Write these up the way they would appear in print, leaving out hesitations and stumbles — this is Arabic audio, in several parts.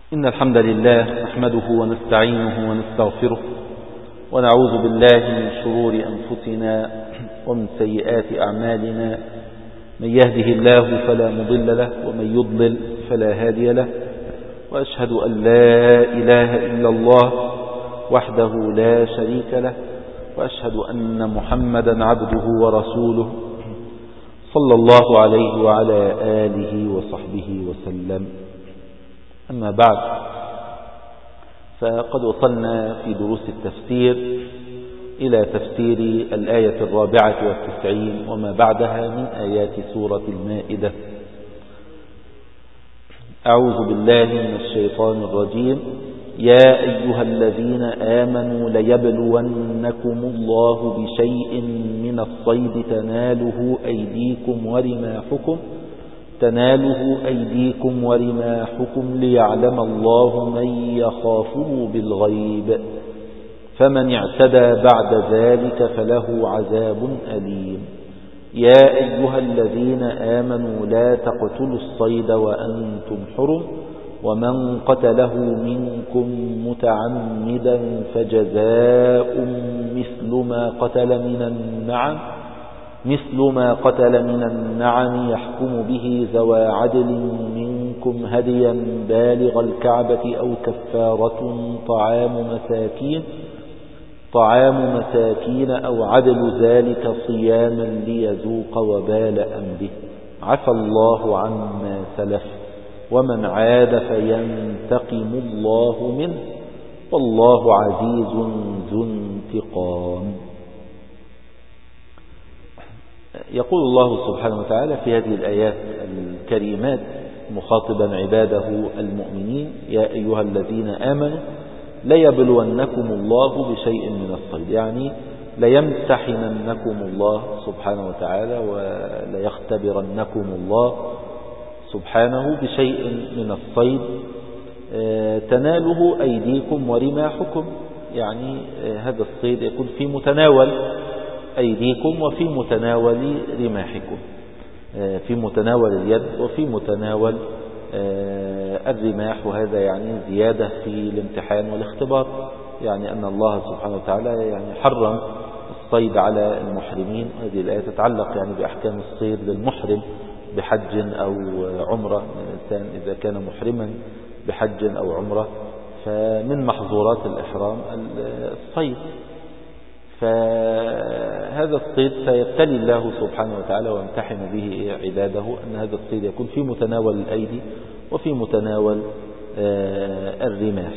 إن الحمد لله نحمده ونستعينه ونستغفره ونعوذ بالله من شرور أنفسنا ومن سيئات أعمالنا. من يهده الله فلا مضل له ومن يضلل فلا هادي له، وأشهد أن لا إله إلا الله وحده لا شريك له، وأشهد أن محمدا عبده ورسوله صلى الله عليه وعلى آله وصحبه وسلم. أما بعد، فقد وصلنا في دروس التفسير إلى تفسير الآية 94 وما بعدها من آيات سورة المائدة. أعوذ بالله من الشيطان الرجيم. يا أيها الذين آمنوا ليبلونكم الله بشيء من الصيد تناله أيديكم ورماحكم ليعلم الله من يخافه بالغيب، فمن اعتدى بعد ذلك فله عذاب أليم. يا أيها الذين آمنوا لا تقتلوا الصيد وأنتم حرم، ومن قتله منكم متعمدا فجزاء مثل ما قتل من النعم يحكم به ذوى عدل منكم هديا بالغ الكعبة أو كفارة طعام مساكين أو عدل ذلك صياما ليذوق وبال أمره. عفى الله عما سلف، ومن عاد فينتقم الله منه، والله عزيز ذو انتقام. يقول الله سبحانه وتعالى في هذه الآيات الكريمات مخاطبا عباده المؤمنين: يا أيها الذين آمنوا ليبلونكم الله بشيء من الصيد، يعني ليمتحننكم الله سبحانه وتعالى وليختبرنكم الله سبحانه بشيء من الصيد تناله أيديكم ورماحكم، يعني هذا الصيد يكون في متناول أيديكم وفي متناول رماحكم، في متناول اليد وفي متناول الرماح. وهذا يعني زيادة في الامتحان والاختبار، يعني أن الله سبحانه وتعالى يعني حرم الصيد على المحرمين. هذه الآية تتعلق يعني بأحكام الصيد للمحرم بحج أو عمرة. الإنسان إذا كان محرما بحج أو عمرة فمن محظورات الإحرام الصيد، فهذا الصيد سيبتلي الله سبحانه وتعالى ويمتحن به عباده، أن هذا الصيد يكون في متناول الأيدي وفي متناول الرماح.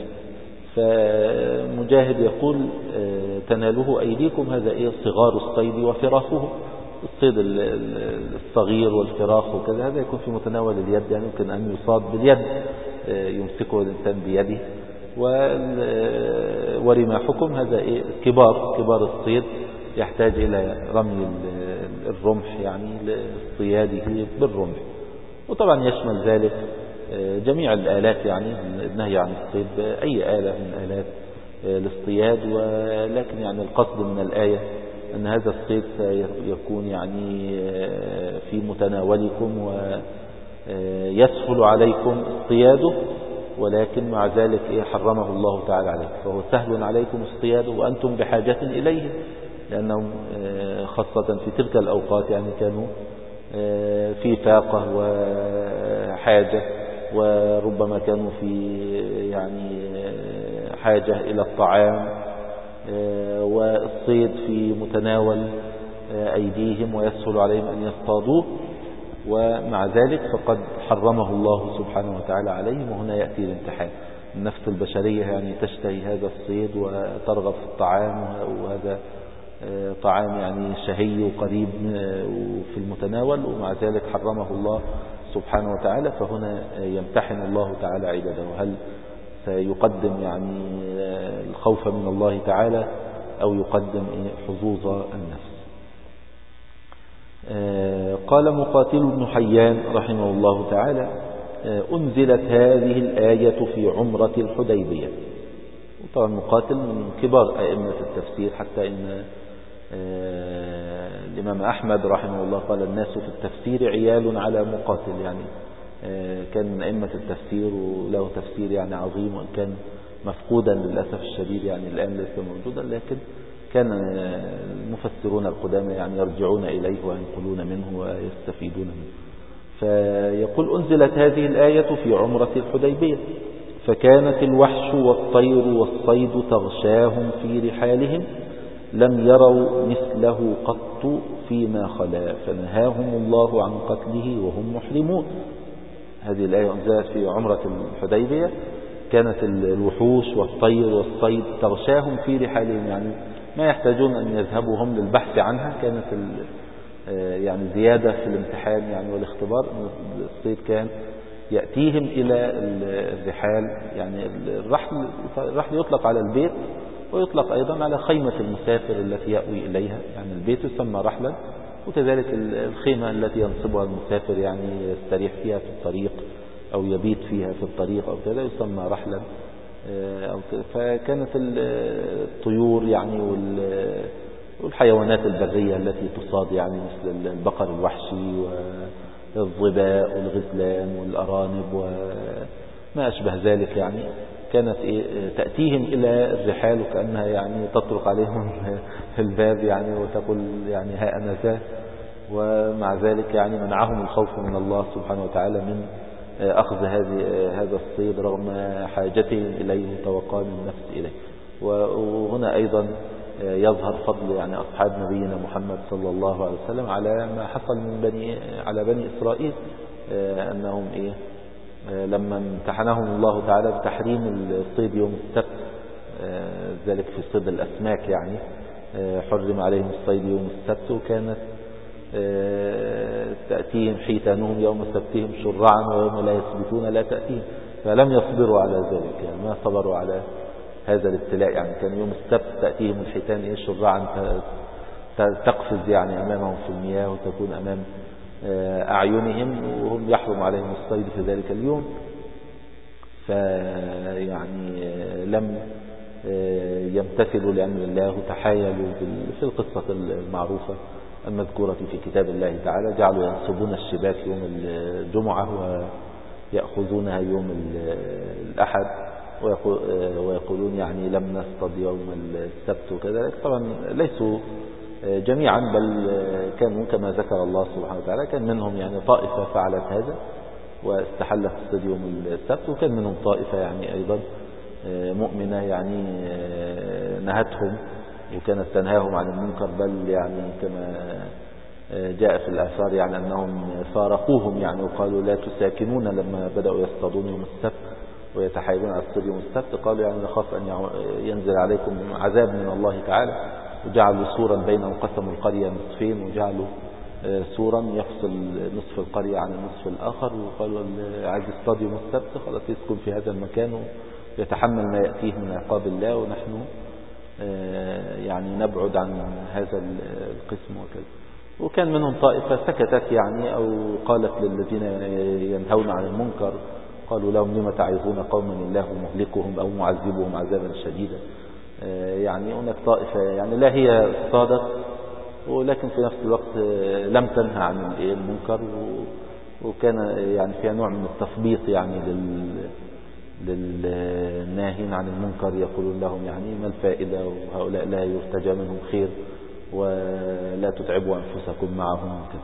فمجاهد يقول تناله أيديكم، هذا صغار الصيد وفراخه. الصيد الصغير والفراخ وكذا هذا يكون في متناول اليد، يعني يمكن أن يصاد باليد، يمسكه الإنسان بيده. ورماحكم هذا كبار الصيد، يحتاج إلى رمي الرمح، يعني لاصطياده بالرمح. وطبعا يشمل ذلك جميع الآلات، يعني النهي عن الصيد بأي آلة من آلات الاصطياد. ولكن يعني القصد من الآية أن هذا الصيد سيكون يعني في متناولكم ويسهل عليكم اصطياده، ولكن مع ذلك حرمه الله تعالى عليكم، فهو سهل عليكم اصطياده وأنتم بحاجة إليه، لأنهم خاصة في تلك الأوقات يعني كانوا في فاقة وحاجة، وربما كانوا في يعني حاجة إلى الطعام، والصيد في متناول أيديهم ويسهل عليهم أن يصطادوه، ومع ذلك فقد حرمه الله سبحانه وتعالى عليهم. وهنا يأتي الامتحان. النفس البشرية يعني تشتهي هذا الصيد وترغب في الطعام، وهذا طعام يعني شهي وقريب وفي المتناول، ومع ذلك حرمه الله سبحانه وتعالى. فهنا يمتحن الله تعالى عباده، هل سيقدم يعني الخوف من الله تعالى أو يقدم حظوظ النفس. قال مقاتل بن حيان رحمه الله تعالى: أنزلت هذه الآية في عمرة الحديبية. طبعا مقاتل من كبار أئمة التفسير، حتى إن الإمام أحمد رحمه الله قال: الناس في التفسير عيال على مقاتل، يعني كان من أئمة التفسير وله تفسير يعني عظيم، وإن كان مفقودا للأسف الشديد يعني الآن ليس موجودا، لكن كان المفسرون القدامى يعني يرجعون إليه وينقلون منه ويستفيدون منه. فيقول أنزلت هذه الآية في عمرة الحديبية، فكانت الوحش والطير والصيد تغشاهم في رحالهم لم يروا مثله قط فيما خلا فنهاهم الله عن قتله وهم محرمون. هذه الآية أنزلت في عمرة الحديبية، كانت الوحوش والطير والصيد تغشاهم في رحالهم، يعني ما يحتاجون أن يذهبوا هم للبحث عنها. كانت يعني زيادة في الامتحان يعني والاختبار، الصيد كان يأتيهم إلى الرحال. يعني الرحل يطلق على البيت ويطلق أيضا على خيمة المسافر التي يأوي إليها، يعني البيت يسمى رحلا، وكذلك الخيمة التي ينصبها المسافر يعني يستريح فيها في الطريق أو يبيت فيها في الطريق أو كذا يسمى رحلا. فكانت الطيور يعني والحيوانات البرية التي تصاد يعني مثل البقر الوحشي والظباء والغزلان والأرانب وما أشبه ذلك، يعني كانت تأتيهم إلى الرحال، وكأنها يعني تطرق عليهم الباب يعني وتقول يعني ها أنا ذا. ومع ذلك يعني منعهم الخوف من الله سبحانه وتعالى من أخذ هذا الصيد رغم حاجتهم إليه وتوقان النفس إليه. وهنا أيضا يظهر فضل يعني أصحاب نبينا محمد صلى الله عليه وسلم على ما حصل من على بني إسرائيل، أنهم لما امتحنهم الله تعالى بتحريم الصيد يوم السبت، ذلك في صيد الأسماك يعني حرم عليهم الصيد يوم السبت، وكانت تأتيهم حيتانهم يوم سبتهم شرعا ويوم لا يثبتون لا تأتيهم، فلم يصبروا على ذلك، يعني ما صبروا على هذا الابتلاء. يعني كان يوم السبت تأتيهم الحيتان شرعا تقفز يعني أمامهم في المياه وتكون أمام أعينهم، وهم يحرم عليهم الصيد في ذلك اليوم. فيعني لم يمتثلوا لأمر الله، تحايلوا في القصة المعروفة المذكورة في كتاب الله تعالى، جعلوا ينصبون الشباك يوم الجمعة ويأخذونها يوم الأحد ويقولون يعني لم نصطد يوم السبت وكذا. طبعا ليسوا جميعا، بل كانوا كما ذكر الله سبحانه وتعالى كان منهم يعني طائفة فعلت هذا واستحلت الصيد يوم السبت، وكان منهم طائفة يعني أيضا مؤمنة يعني نهتهم وكانت تنهاهم عن المنكر، بل يعني كما جاء في الآثار يعني أنهم فارقوهم يعني وقالوا لا تساكنون لما بدأوا يصطادون يوم السبت ويتحايلون على الصيد يوم السبت، قالوا يعني نخاف أن ينزل عليكم عذاب من الله تعالى، وجعلوا سورا بينهم قسموا القرية نصفين، وجعلوا سورا يفصل نصف القرية عن النصف الآخر، وقالوا عايز يصطاد يوم السبت خلاص يسكن في هذا المكان ويتحمل ما يأتيه من عقاب الله، ونحن يعني نبعد عن هذا القسم وكذا. وكان منهم طائفة سكتت يعني أو قالت للذين ينهون عن المنكر، قالوا لهم لما تعظون قوما الله مهلكهم أو معذبهم عذابا شديدا. يعني هناك طائفة يعني لا هي صادت ولكن في نفس الوقت لم تنهى عن المنكر، وكان يعني فيها نوع من التثبيط يعني للناهين عن المنكر، يقولون لهم يعني ما الفائدة وهؤلاء لا يرتجى منهم خير ولا تتعبوا أنفسكم معهم كذا.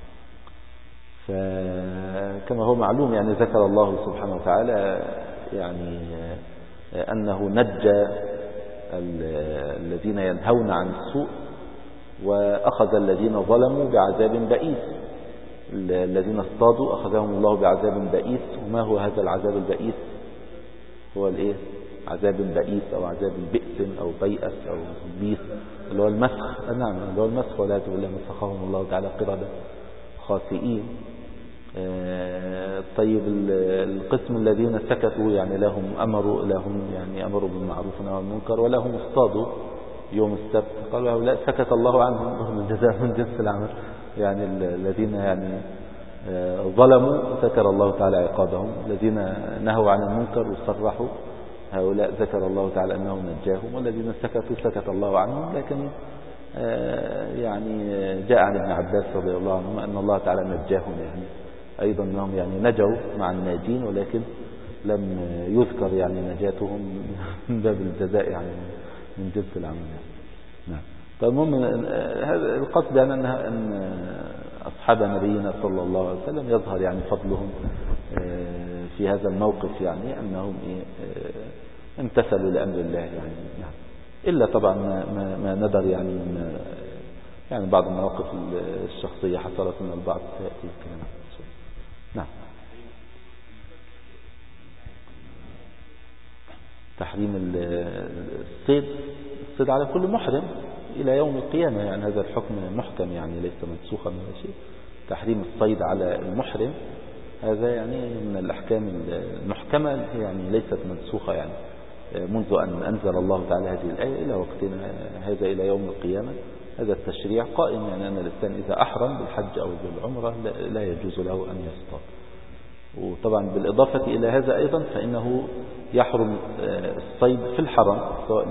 فكما هو معلوم يعني ذكر الله سبحانه وتعالى يعني أنه نجى الذين ينهون عن السوء وأخذ الذين ظلموا بعذاب بئيس. الذين اصطادوا أخذهم الله بعذاب بئيس. وما هو هذا العذاب البئيس؟ هو عذاب بئيس أو عذاب بئس أو بيئس أو بيس، اللي هو المسخ. نعم، اللي هو المسخ، ولا تقول لما مسخهم الله تعالى قردة خاسئين. طيب القسم الذين سكتوا يعني لهم يعني أمروا بالمعروف ونهوا عن المنكر ولهم اصطادوا يوم السبت، قالوا هؤلاء سكت الله عنهم، الجزاء من جنس العمل. يعني الذين يعني ظلموا ذكر الله تعالى عقابهم، الذين نهوا عن المنكر وصرحوا هؤلاء ذكر الله تعالى أنهم نجاهم، والذين سكتوا سكت الله عنهم. لكن يعني جاء عن ابن عباس رضي الله عنهما أن الله تعالى نجاهم يعني أيضا أنهم يعني نجوا مع الناجين، ولكن لم يذكر يعني نجاتهم من باب الجزاء يعني من جنس العمل. نعم. فالمهم هذا القصد يعني أن أصحاب نبينا صلى الله عليه وسلم يظهر يعني فضلهم في هذا الموقف، يعني أنهم امتثلوا لأمر الله يعني. نعم. إلا طبعا ما ندر يعني بعض المواقف الشخصية حصلت من البعض سيأتي الكلام. نعم. تحريم الصيد على كل محرم إلى يوم القيامة، يعني هذا الحكم محكم يعني ليس منسوخا ولا شيء. تحريم الصيد على المحرم هذا يعني من الأحكام المحكمة، يعني ليست منسوخة يعني منذ أن أنزل الله تعالى هذه الآية إلى وقتنا هذا إلى يوم القيامة. هذا التشريع قائم، يعني أن الإنسان إذا أحرم بالحج أو بالعمرة لا يجوز له أن يصطاد. وطبعا بالإضافة إلى هذا أيضا فإنه يحرم الصيد في الحرم سواء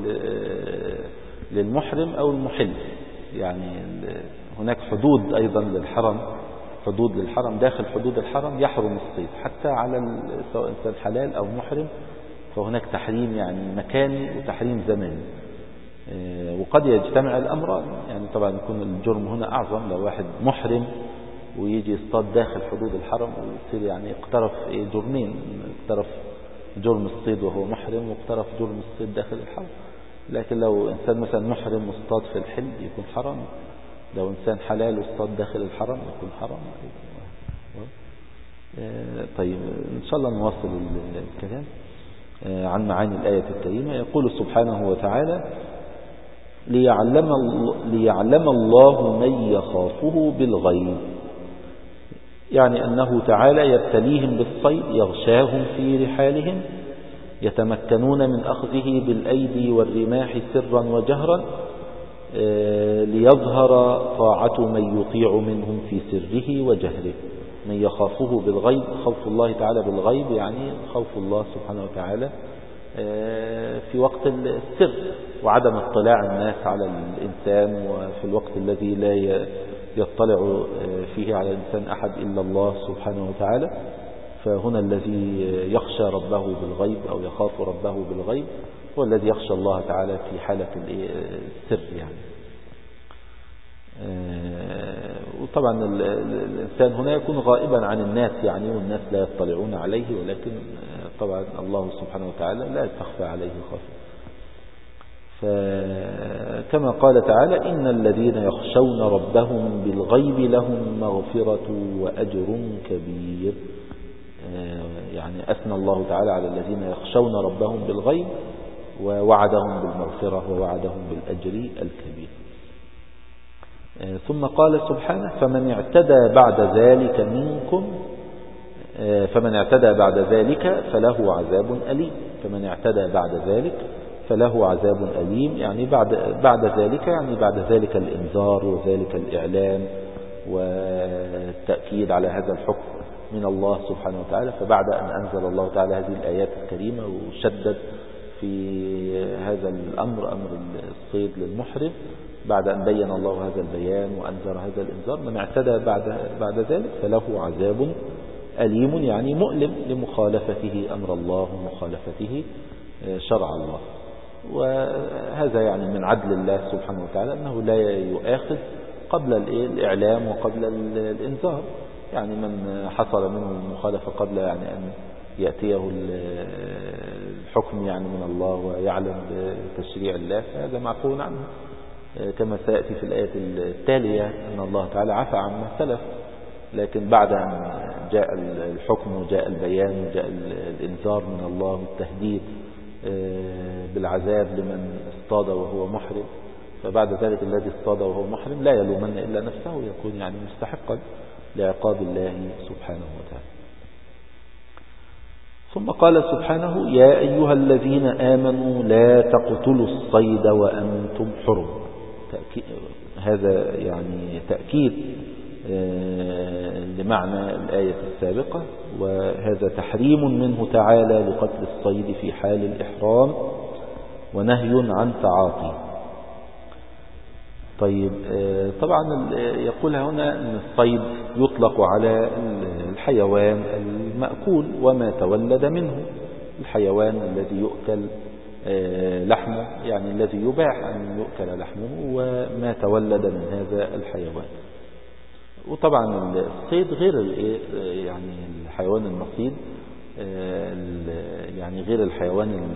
للمحرم أو المحل، يعني هناك حدود أيضا للحرم، حدود للحرم، داخل حدود الحرم يحرم الصيد حتى على سواء إنسان حلال أو محرم، فهناك تحريم يعني مكاني وتحريم زماني. وقد يجتمع الأمران، يعني طبعا يكون الجرم هنا أعظم لو واحد محرم ويجي يصطاد داخل حدود الحرم ويصير يعني اقترف جرمين، اقترف جرم الصيد وهو محرم واقترف جرم الصيد داخل الحرم. لكن لو إنسان مثلا محرم واصطاد في الحل يكون حرام، لو إنسان حلال واصطاد داخل الحرم يكون حرام. طيب إن شاء الله نواصل الكلام عن معاني الآية الكريمة. يقول سبحانه وتعالى: ليعلم الله من يخافه بالغيب، يعني أنه تعالى يبتليهم بالصيد، يغشاهم في رحالهم، يتمكنون من أخذه بالأيدي والرماح سرا وجهرا، ليظهر طاعة من يطيع منهم في سره وجهره. من يخافه بالغيب، خوف الله تعالى بالغيب يعني خوف الله سبحانه وتعالى في وقت السر وعدم اطلاع الناس على الإنسان، وفي الوقت الذي لا يطلع فيه على الإنسان أحد إلا الله سبحانه وتعالى. فهنا الذي يخشى ربه بالغيب أو يخاف ربه بالغيب هو الذي يخشى الله تعالى في حالة السر يعني. وطبعا الإنسان هنا يكون غائبا عن الناس يعني، والناس لا يطلعون عليه، ولكن طبعا الله سبحانه وتعالى لا تخفى عليه خافية. فكما قال تعالى: إن الذين يخشون ربهم بالغيب لهم مغفرة وأجر كبير. يعني أثنى الله تعالى على الذين يخشون ربهم بالغيب ووعدهم بالمغفرة ووعدهم بالأجر الكبير. ثم قال سبحانه: فمن اعتدى بعد ذلك فله عذاب أليم. فمن اعتدى بعد ذلك فله عذاب أليم، يعني بعد ذلك يعني بعد ذلك الإنذار وذلك الإعلام والتأكيد على هذا الحكم من الله سبحانه وتعالى. فبعد أن أنزل الله تعالى هذه الآيات الكريمة وشدد في هذا الأمر، أمر الصيد للمحرم، بعد أن بين الله هذا البيان وأنذر هذا الإنذار، من اعتدى بعد ذلك فله عذاب أليم، يعني مؤلم لمخالفته أمر الله ومخالفته شرع الله. وهذا يعني من عدل الله سبحانه وتعالى أنه لا يؤاخذ قبل الإعلام وقبل الإنذار، يعني من حصل منه المخالفة قبل يعني أن يأتيه الحكم يعني من الله ويعلم بتشريع الله فهذا معفو عنه، كما سيأتي في الآية التالية أن الله تعالى عفى عما سلف. لكن بعد أن جاء الحكم وجاء البيان وجاء الإنذار من الله والتهديد بالعذاب لمن اصطاد وهو محرم، فبعد ذلك الذي اصطاد وهو محرم لا يلومن إلا نفسه، يكون يعني مستحقا لعقاب الله سبحانه وتعالى. ثم قال سبحانه: يا أيها الذين آمنوا لا تقتلوا الصيد وأنتم حرم. هذا يعني تأكيد لمعنى الآية السابقة، وهذا تحريم منه تعالى لقتل الصيد في حال الإحرام ونهي عن تعاطي. طيب طبعا يقول هنا أن الصيد يطلق على الحيوان المأكول وما تولد منه. الحيوان الذي يؤكل لحمه، يعني الذي يباح أن يؤكل لحمه، وما تولد من هذا الحيوان. وطبعا الصيد غير يعني الحيوان المصيد، يعني غير الحيوان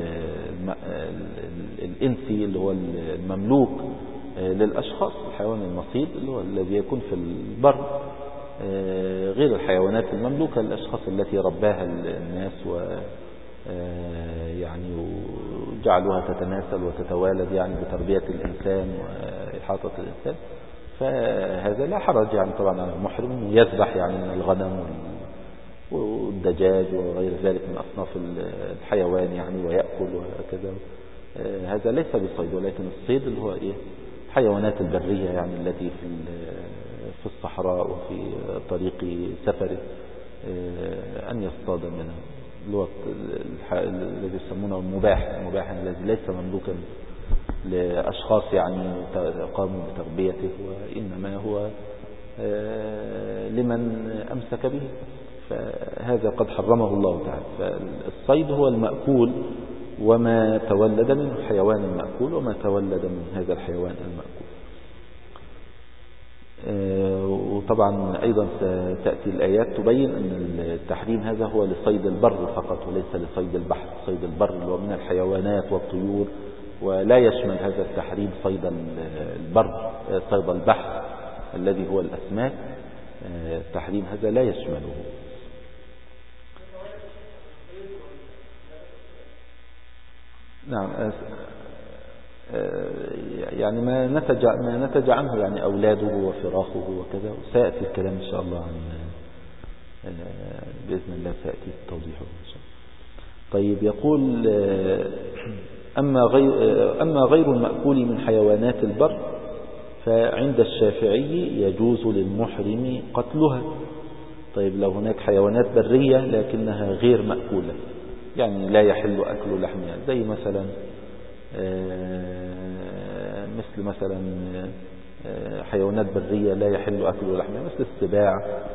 الإنسي اللي هو المملوك للأشخاص. الحيوان المصيد اللي هو الذي يكون في البر غير الحيوانات المملوكة للأشخاص التي رباها الناس يعني وجعلوها تتناسل وتتوالد يعني بتربية الإنسان وإحاطة الإنسان. فهذا لا حرج يعني طبعا على المحرم يذبح يعني من الغنم والدجاج وغير ذلك من أصناف الحيوان يعني ويأكل وكذا. هذا ليس بالصيد، ولكن الصيد اللي هو الحيوانات البرية يعني التي في الصحراء وفي طريق سفره أن يصطاد منها، اللي هو الذي يسمونه المباح الذي ليس مملوكا لأشخاص يعني قاموا بتربيته، وإنما هو لمن أمسك به. فهذا قد حرمه الله تعالى. فالصيد هو المأكول وما تولد منه الحيوان المأكول وما تولد من هذا الحيوان المأكول. وطبعا أيضا ستأتي الآيات تبين أن التحريم هذا هو لصيد البر فقط وليس لصيد البحر. صيد البر اللي هو من الحيوانات والطيور، ولا يشمل هذا التحريم صيد البر، صيد البحر الذي هو الأسماك. التحريم هذا لا يشمله. نعم، يعني ما نتج عنه يعني أولاده وفراخه وكذا، وسيأتي الكلام إن شاء الله عن بإذن الله سيأتي التوضيح إن شاء الله. طيب، يقول أما غير المأكول من حيوانات البر فعند الشافعي يجوز للمحرم قتلها. طيب، لو هناك حيوانات برية لكنها غير مأكولة، يعني لا يحل أكل لحمها، زي مثلا مثل حيوانات برية لا يحل أكل لحمها، مثل السباع،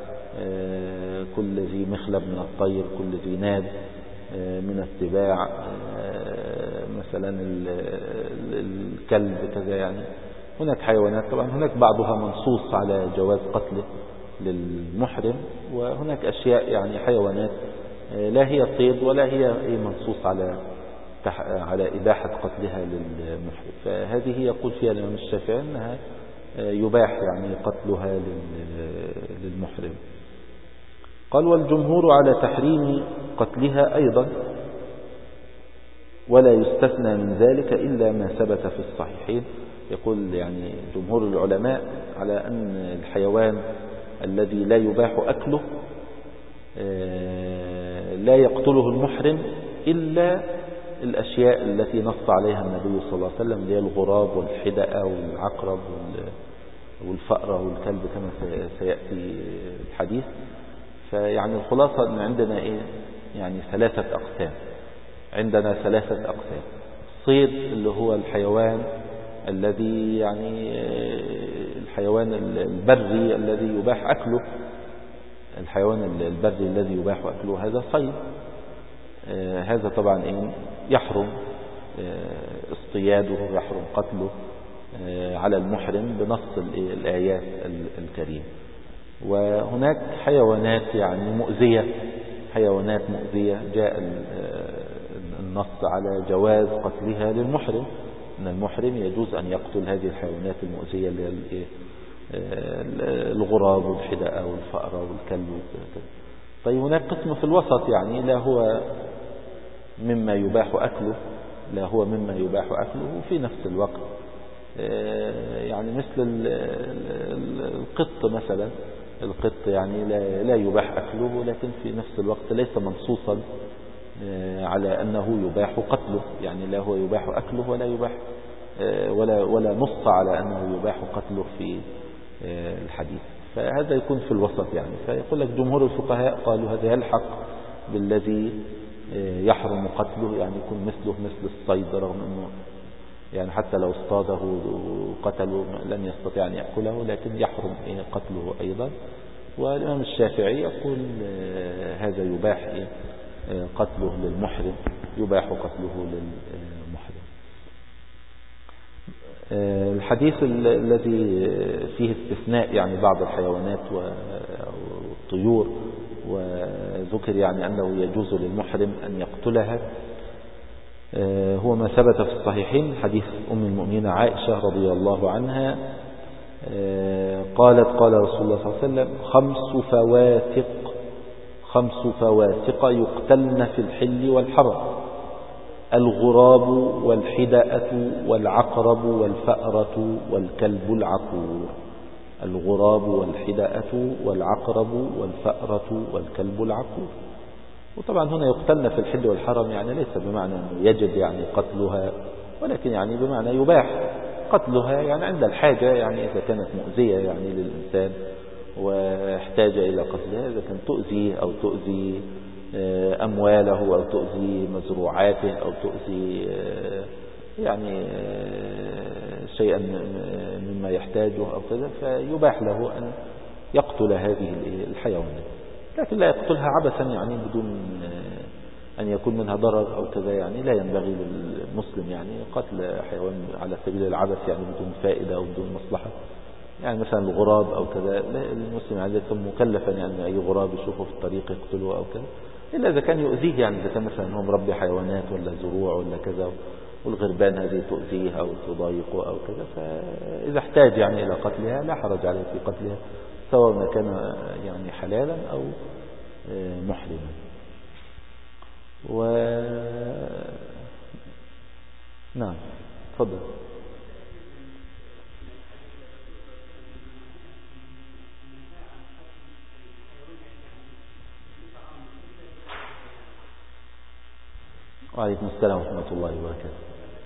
كل ذي مخلب من الطير، كل ذي ناب من السباع، مثلا الكلب كذا. يعني هناك حيوانات طبعا هناك بعضها منصوص على جواز قتله للمحرم، وهناك أشياء يعني حيوانات لا هي صيد ولا هي منصوص على إباحة قتلها للمحرم. فهذه يقول فيها الإمام الشافعي أنها يباح يعني قتلها للمحرم. قال: والجمهور على تحريم قتلها أيضا، ولا يستثنى من ذلك إلا ما ثبت في الصحيحين. يقول يعني جمهور العلماء على أن الحيوان الذي لا يباح أكله لا يقتله المحرم إلا الأشياء التي نص عليها النبي صلى الله عليه وسلم، اللي هي الغراب والحدأة والعقرب والفأرة والكلب كما سيأتي الحديث. فيعني الخلاصة أن عندنا يعني ثلاثة أقسام. عندنا ثلاثة أقسام: الصيد اللي هو الحيوان الذي يعني الحيوان البري الذي يباح أكله. الحيوان البري الذي يباح أكله هذا صيد، هذا طبعا يحرم اصطياده، يحرم قتله على المحرم بنص الآيات الكريمة. وهناك حيوانات يعني مؤذية، حيوانات مؤذية جاء النص على جواز قتلها للمحرم، أن المحرم يجوز أن يقتل هذه الحيوانات المؤذية اللي هي الغراب والحدأة والفأرة والكلب وكذا. طيب، هناك قسم في الوسط، يعني لا هو مما يباح أكله وفي نفس الوقت يعني مثل القط مثلا. القط يعني لا يباح أكله، لكن في نفس الوقت ليس منصوصا على أنه يباح قتله، يعني لا هو يباح أكله ولا يباح ولا نص على أنه يباح قتله في الحديث. فهذا يكون في الوسط يعني. فيقول لك جمهور الفقهاء قالوا هذا يلحق بالذي يحرم قتله، يعني يكون مثله مثل الصيد، رغم أنه يعني حتى لو اصطاده وقتله لن يستطيع أن يأكله، لكن يحرم قتله أيضا. والإمام الشافعي يقول هذا يباح قتله للمحرم، يباح قتله للمحرم. الحديث الذي فيه استثناء يعني بعض الحيوانات والطيور، وذكر يعني أنه يجوز للمحرم أن يقتلها، هو ما ثبت في الصحيحين حديث أم المؤمنين عائشة رضي الله عنها قالت قال رسول الله صلى الله عليه وسلم 5 فواسق يقتلن في الحل والحرم: الغراب والحدأة والعقرب والفأرة والكلب العقور. الغراب والحدأة والعقرب والفأرة والكلب العقور. وطبعا هنا يقتلن في الحل والحرم يعني ليس بمعنى أنه يجب يعني قتلها، ولكن يعني بمعنى يباح قتلها يعني عند الحاجة، يعني إذا كانت مؤذية يعني للإنسان واحتاج إلى قتلها، إذا كان تؤذيه أو تؤذي أمواله أو تؤذي مزروعاته أو تؤذي يعني شيئا مما يحتاجه أو كذا، فيباح له أن يقتل هذه الحيوانات، لكن لا يقتلها عبثا يعني بدون أن يكون منها ضرر أو كذا. يعني لا ينبغي للمسلم يعني قتل حيوان على سبيل العبث يعني بدون فائدة أو بدون مصلحة. يعني مثلا الغراب أو كذا، المسلم يعني يكون مكلفا يعني أي غراب يشوفه في الطريق يقتله أو كذا، إلا إذا كان يؤذيه، يعني إذا كان مثلا هو مربي حيوانات ولا زروع ولا كذا، والغربان هذه تؤذيه أو تضايقه أو كذا، فإذا احتاج يعني إلى قتلها لا حرج عليه في قتلها، سواء ما كان يعني حلالا أو محرما. نعم تفضل. وعليكم السلام ورحمة الله وبركاته.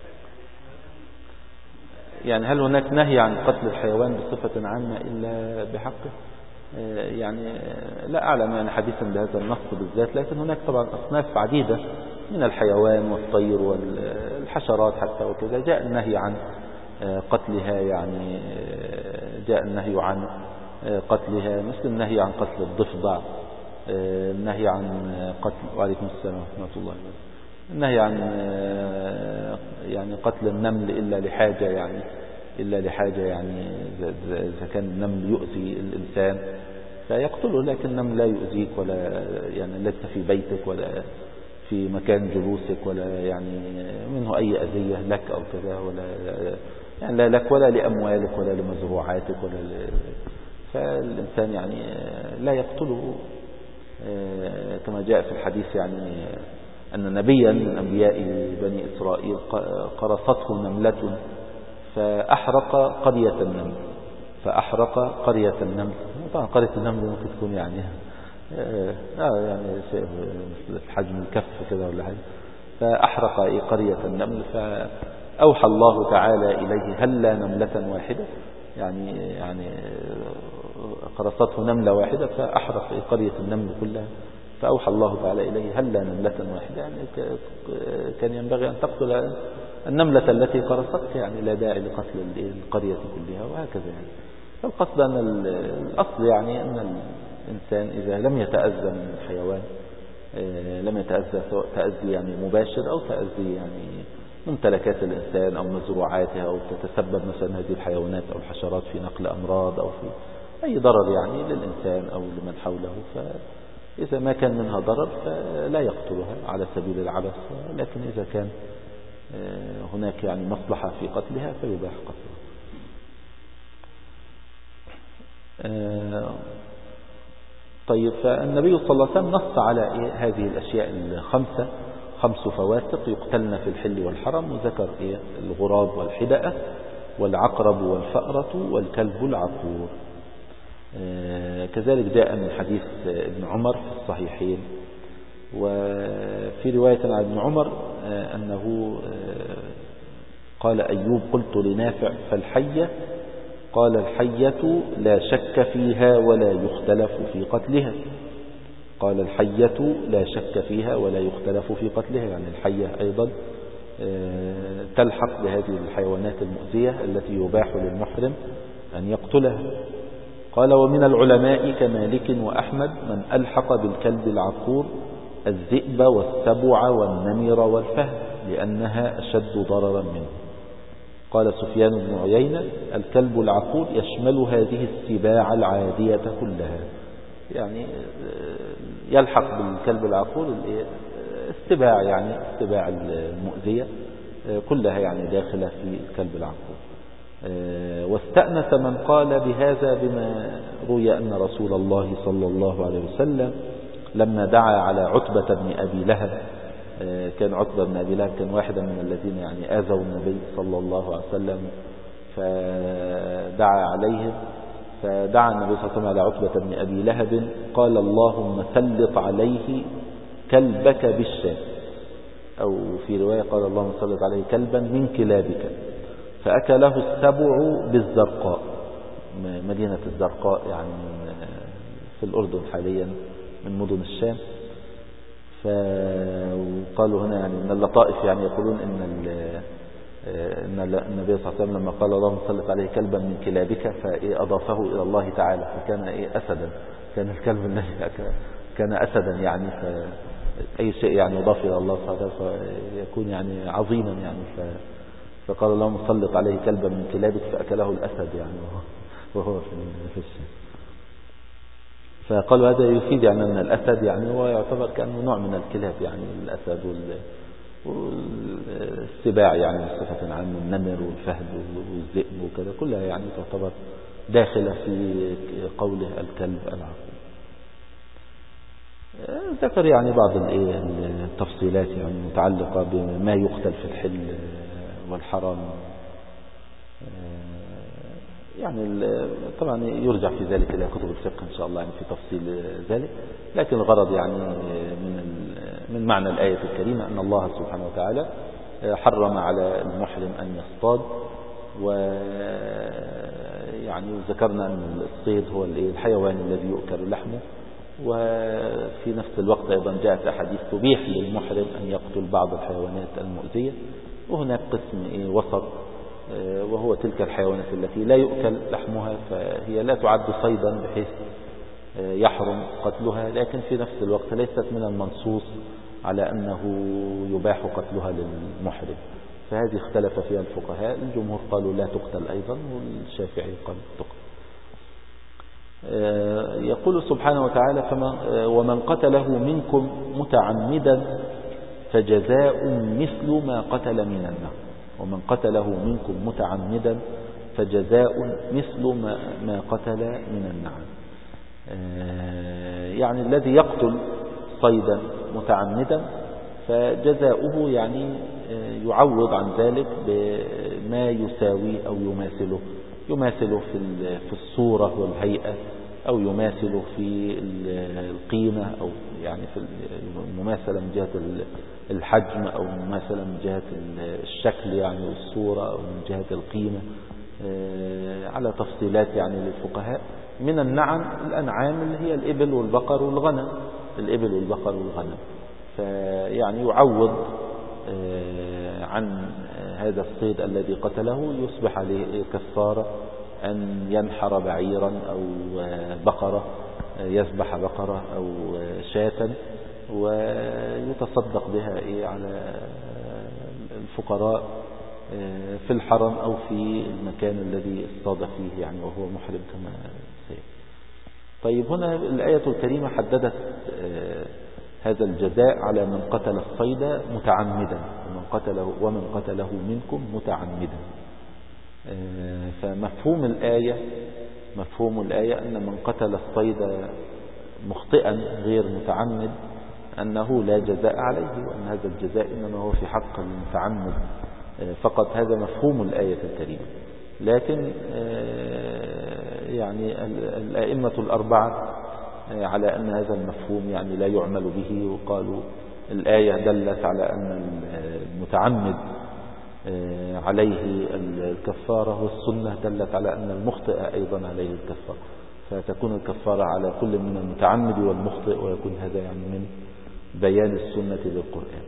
يعني هل هناك نهي عن قتل الحيوان بصفة عامة إلا بحقه؟ يعني لا أعلم يعني حديثا بهذا النص بالذات، لكن هناك طبعا أصناف عديدة من الحيوان والطير والحشرات حتى وكذا جاء النهي عن قتلها، يعني جاء النهي عن قتلها مثل النهي عن قتل الضفدع، النهي عن قتل، وعليكم السلام ورحمة الله وبركاته، النهي عن يعني قتل النمل إلا لحاجة، يعني إلا لحاجة، يعني إذا كان النمل يؤذي الإنسان فيقتله، لكن النمل لا يؤذيك ولا يعني لست في بيتك ولا في مكان جلوسك ولا يعني منه أي أذية لك أو كذا، ولا يعني لا لك ولا لأموالك ولا لمزروعاتك فالإنسان يعني لا يقتله، كما جاء في الحديث يعني أن نبيا من أنبياء بني إسرائيل قرصته نملة فأحرق قرية النمل. طبعا قرية النمل ممكن تكون يعني يعني شيء مثل حجم الكف كذا ولا حاجة، فأحرق قرية النمل، فأوحى الله تعالى إليه هلا نملة واحدة، يعني قرصته نملة واحدة فأحرق قرية النمل كلها، فأوحى الله تعالى إليه هلا نملة واحدة، يعني كان ينبغي أن تقتل النملة التي قرصتك، يعني لا داعي لقتل القرية كلها، وهكذا. يعني فالقصد أن الأصل يعني أن الإنسان إذا لم يتأذى من الحيوان لم يتأذى، سواء تأذي يعني مباشر أو تأذي يعني ممتلكات الإنسان أو مزروعاتها، أو تتسبب مثلا هذه الحيوانات أو الحشرات في نقل أمراض أو في أي ضرر يعني للإنسان أو لمن حوله، فإذا ما كان منها ضرر فلا يقتلها على سبيل العبث، لكن إذا كان هناك يعني مصلحة في قتلها فيباح قتلها. طيب، فالنبي صلى الله عليه وسلم نص على هذه الأشياء 5 فواسق يقتلن في الحل والحرم، وذكر الغراب والحدأة والعقرب والفأرة والكلب العقور. كذلك جاء من حديث ابن عمر في الصحيحين، وفي رواية عن ابن عمر أنه قال أيوب قلت لنافع فالحية؟ قال الحية لا شك فيها ولا يختلف في قتلها. قال الحية لا شك فيها ولا يختلف في قتلها، يعني الحية أيضا تلحق بهذه الحيوانات المؤذية التي يباح للمحرم أن يقتلها. قال ومن العلماء كمالك وأحمد من ألحق بالكلب العقور الذئب والسبع والنمر والفهد لأنها أشد ضررا منه. قال سفيان بن عيينة الكلب العقور يشمل هذه السباع العادية كلها، يعني يلحق بالكلب العقور السباع، يعني السباع المؤذية كلها يعني داخلة في الكلب العقور. واستأنس من قال بهذا بما روي أن رسول الله صلى الله عليه وسلم لما دعا على عتبة بن أبي لهب، كان عتبة بن أبي لهب كان واحدا من الذين يعني آذوا النبي صلى الله عليه وسلم، فدعا عليهم، فدعا النبي صلى الله عليه وسلم على عتبة بن أبي لهب قال اللهم سلط عليه كلبك بالشام، أو في رواية قال اللهم سلط عليه كلبا من كلابك، فأكله السبع بالزرقاء، مدينة الزرقاء يعني في الأردن حاليا من مدن الشام. وقالوا هنا يعني من اللطائف يعني يقولون إن النبي صلى الله عليه وسلم لما قال اللهم سلط عليه كلبا من كلابك فأضافه إلى الله تعالى، فكان أسدا، كان الكلب الذي كان أسدا يعني، فأي شيء يعني يضاف إلى الله تعالى فيكون يعني عظيما يعني، فقال اللهم سلط عليه كلبا من كلابك فأكله الأسد يعني وهو في الشام. فقالوا هذا يفيد يعني أن الأسد يعني هو يعتبر كأنه نوع من الكلاب، يعني الأسد والسباع يعني بصفة عامة، النمر والفهد والذئب وكذا كلها يعني تعتبر داخلة في قوله الكلب العقور. ذكر يعني بعض التفصيلات يعني متعلقة بما يقتل في الحل والحرام، يعني طبعا يرجع في ذلك إلى كتب الفقه إن شاء الله يعني في تفصيل ذلك، لكن الغرض يعني من معنى الآية الكريمة أن الله سبحانه وتعالى حرم على المحرم أن يصطاد، ويعني ذكرنا أن الصيد هو الحيوان الذي يؤكل لحمه، وفي نفس الوقت أيضا جاءت أحاديث تبيح للمحرم أن يقتل بعض الحيوانات المؤذية، وهناك قسم وسط وهو تلك الحيوانات التي لا يؤكل لحمها، فهي لا تعد صيدا بحيث يحرم قتلها، لكن في نفس الوقت ليست من المنصوص على أنه يباح قتلها للمحرم، فهذه اختلف فيها الفقهاء، الجمهور قالوا لا تقتل أيضا، والشافعي قال تقتل. يقول سبحانه وتعالى ومن قتله منكم متعمدا فجزاء مثل ما قتل من النعم، ومن قتله منكم متعمدا فجزاء مثل ما قتل من النعم. يعني الذي يقتل صيدا متعمدا فجزاؤه يعني يعوض عن ذلك بما يساوي أو يماثله في الصورة والهيئة، أو يماثله في القيمة، أو يعني في المماثلة من جهة الحجم، أو مماثلة من جهة الشكل يعني والصورة، أو من جهة القيمة، على تفصيلات يعني للفقهاء. من الأنعام اللي هي الإبل والبقر والغنم، الإبل والبقر والغنم، فيعني يعوض عن هذا الصيد الذي قتله، يصبح عليه كفارة أن ينحر بعيرا أو بقرة، يذبح بقرة أو شاة ويتصدق بها على الفقراء في الحرم أو في المكان الذي اصطاد فيه يعني وهو محرم كما سيأتي. طيب هنا الآية الكريمة حددت هذا الجزاء على من قتل الصيد متعمدا، ومن قتله منكم متعمدا. فمفهوم الآية أن من قتل الصيد مخطئا غير متعمد أنه لا جزاء عليه، وأن هذا الجزاء إنما هو في حق المتعمد فقط. هذا مفهوم الآية الكريمة. لكن يعني الأئمة الأربعة على أن هذا المفهوم يعني لا يعمل به، وقالوا الآية دلت على أن المتعمد عليه الكفارة، والسنة دلت على أن المخطئ أيضا عليه الكفارة، فتكون الكفارة على كل من المتعمد والمخطئ، ويكون هذا يعني من بيان السنة للقرآن.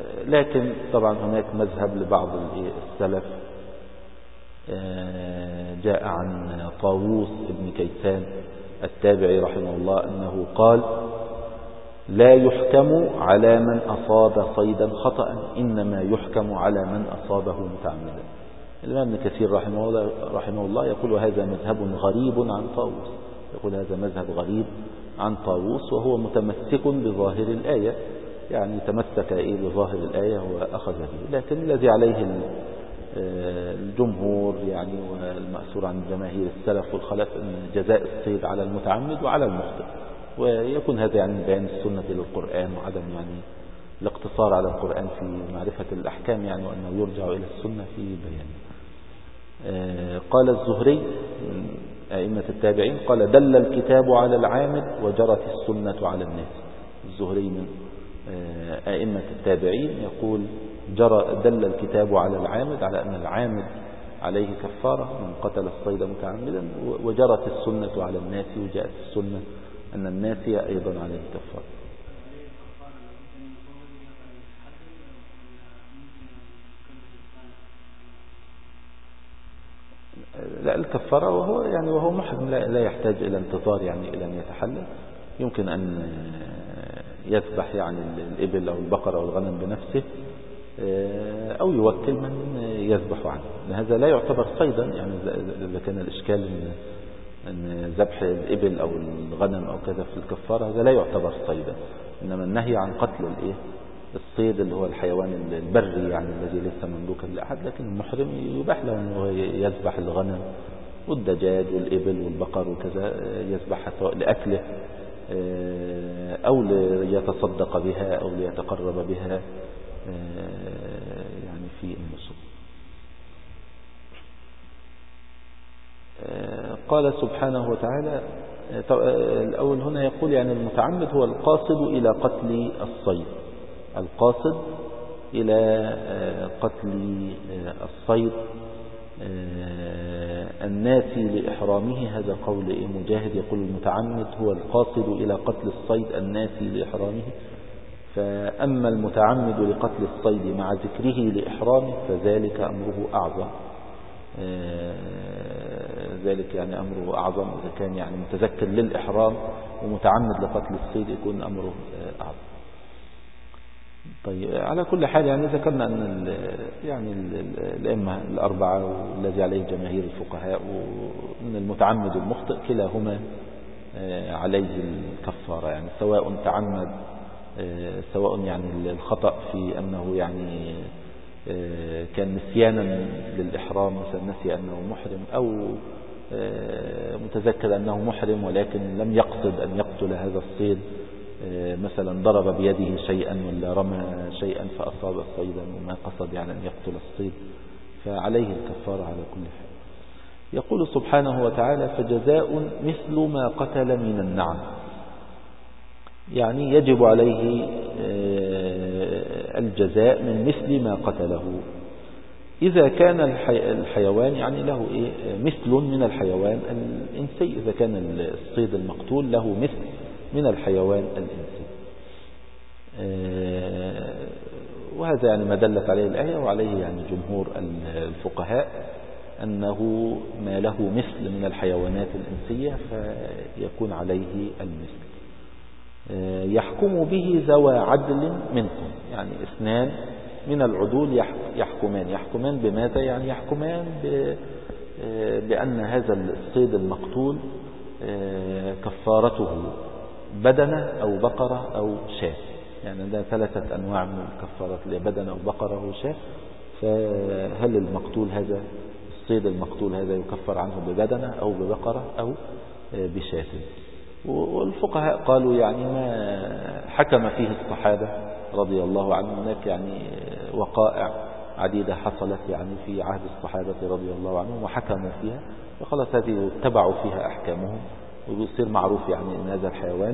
لكن طبعا هناك مذهب لبعض السلف جاء عن طاووس ابن كيسان التابعي رحمه الله أنه قال: لا يحكم على من أصاب صيدا خطأ، إنما يحكم على من أصابه متعمدا. الإمام ابن كثير رحمه الله يقول: هذا مذهب غريب عن طاووس. يقول: هذا مذهب غريب عن طاووس، وهو متمسك بظاهر الآية، يعني تمسك بظاهر الآية وأخذ به. لكن الذي عليه الجمهور يعني والمأثور عن جماهير السلف والخلف أن جزاء الصيد على المتعمد وعلى المخطئ، ويكون هذا يعني بيان السنة للقرآن وعدم يعني الاقتصار على القرآن في معرفة الأحكام، يعني وأنه يرجع إلى السنة في بيانه. قال الزهري من أئمة التابعين قال: دل الكتاب على العامد وجرت السنة على الناس. الزهري من أئمة التابعين يقول: دل الكتاب على العامد، على أن العامد عليه كفارة من قتل الصيد متعمدا، وجرت السنة على الناس، وجاءت السنة أن الناس أيضا عليه كفارة. لا، الكفارة وهو محرم لا يحتاج إلى انتظار يعني إلى أن يتحلل. يمكن أن يذبح يعني الإبل أو البقرة أو الغنم بنفسه، أو يوكل من يذبح عنه. هذا لا يعتبر صيدا، يعني إذا كان الإشكال أن ذبح الإبل أو الغنم أو كذا في الكفارة، هذا لا يعتبر صيدا. إنما النهي عن قتل الصيد اللي هو الحيوان البري يعني الذي ليس مملوكا لأحد، لكن المحرم يباح له أنه يذبح الغنم والدجاج والإبل والبقر وكذا، يذبحها سواء لأكله أو ليتصدق بها أو ليتقرب بها يعني في النسك. قال سبحانه وتعالى الأول هنا يقول يعني المتعمد هو القاصد إلى قتل الصيد، القاصد إلى قتل الصيد الناسي لإحرامه. هذا قول مجاهد، يقول: المتعمد هو القاصد إلى قتل الصيد الناسي لإحرامه. فأما المتعمد لقتل الصيد مع ذكره لإحرامه فذلك أمره أعظم. ذلك يعني أمره أعظم إذا كان يعني متذكر للإحرام ومتعمد لقتل الصيد، يكون أمره أعظم. طيب، على كل حال يعني ذكرنا أن يعني الأئمة الأربعة والذي عليه جماهير الفقهاء وأن المتعمد والمخطئ كلاهما عليه الكفارة، يعني سواء تعمد، سواء يعني الخطأ في أنه يعني كان نسيانا للإحرام، مثلا نسي أنه محرم، أو متذكر أنه محرم ولكن لم يقصد أن يقتل هذا الصيد، مثلا ضرب بيده شيئا ولا رمى شيئا فأصاب صيدا وما قصد يعني أن يقتل الصيد، فعليه الكفارة على كل حال. يقول سبحانه وتعالى: فجزاء مثل ما قتل من النعم، يعني يجب عليه الجزاء من مثل ما قتله. إذا كان الحيوان يعني له مثل من الحيوان الإنسي، إذا كان الصيد المقتول له مثل من الحيوان الإنسي. وهذا يعني ما دلت عليه الآية، وعليه يعني جمهور الفقهاء أنه ما له مثل من الحيوانات الإنسية فيكون عليه المثل. يحكم به ذوى عدل منكم، يعني اثنان من العدول يحكمان بماذا؟ يعني يحكمان بأن هذا الصيد المقتول كفارته بدنة أو بقرة أو شاة، يعني ده ثلاثة أنواع من الكفارات، بدنة أو بقرة أو شاة. فهل المقتول هذا الصيد المقتول هذا يكفر عنه ببدنة أو ببقرة أو بشاة؟ والفقهاء قالوا يعني ما حكم فيه الصحابة رضي الله عنهم، هناك يعني وقائع عديدة حصلت يعني في عهد الصحابة رضي الله عنهم وحكموا فيها، فخلاص هذه اتبعوا فيها أحكامهم، ويصير معروف يعني أن هذا الحيوان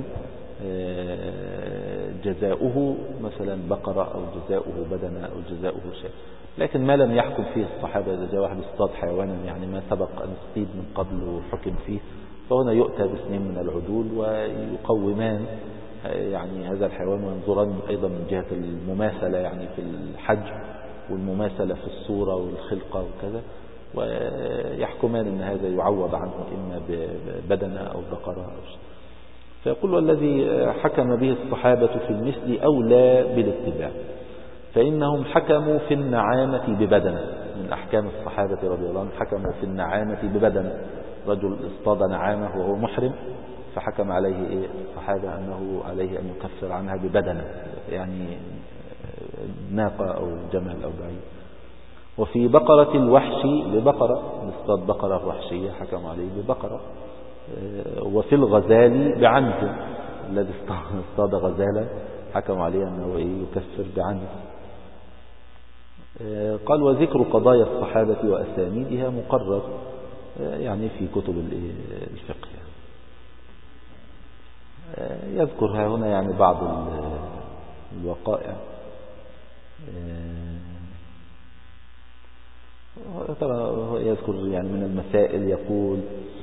جزاؤه مثلا بقرة أو جزاؤه بدنة أو جزاؤه شاة. لكن ما لم يحكم فيه الصحابة، إذا جاء واحد اصطاد حيوانا يعني ما سبق أن اصطيد من قبل وحكم فيه، فهنا يؤتى باثنين من العدول ويقومان يعني هذا الحيوان، وينظران أيضا من جهة المماثلة يعني في الحجم والمماثلة في الصورة والخلقة وكذا، ويحكمان أن هذا يعوض عنه إما ببدنة أو بقرة أو شيء. فيقول والذي حكم به الصحابة في المثل أولى بالاتباع، فإنهم حكموا في النعامة ببدنة. من أحكام الصحابة رضي الله عنهم حكموا في النعامة ببدنة. رجل اصطاد نعامة وهو محرم، فحكم عليه الصحابة أنه عليه أن يكفر عنها ببدنة، يعني ناقة أو جمل أو بعير. وفي بقرة الوحش ببقرة، اصطاد بقرة وحشية حكم عليه ببقرة. وفي الغزال بعنز، الذي اصطاد غزالا حكم عليه أنه يكفر بعنز. قال وذكر قضايا الصحابة وأسانيدها مقرر يعني في كتب الفقه. يذكر هنا يعني بعض الوقائع. يذكر يعني من المسائل، يقول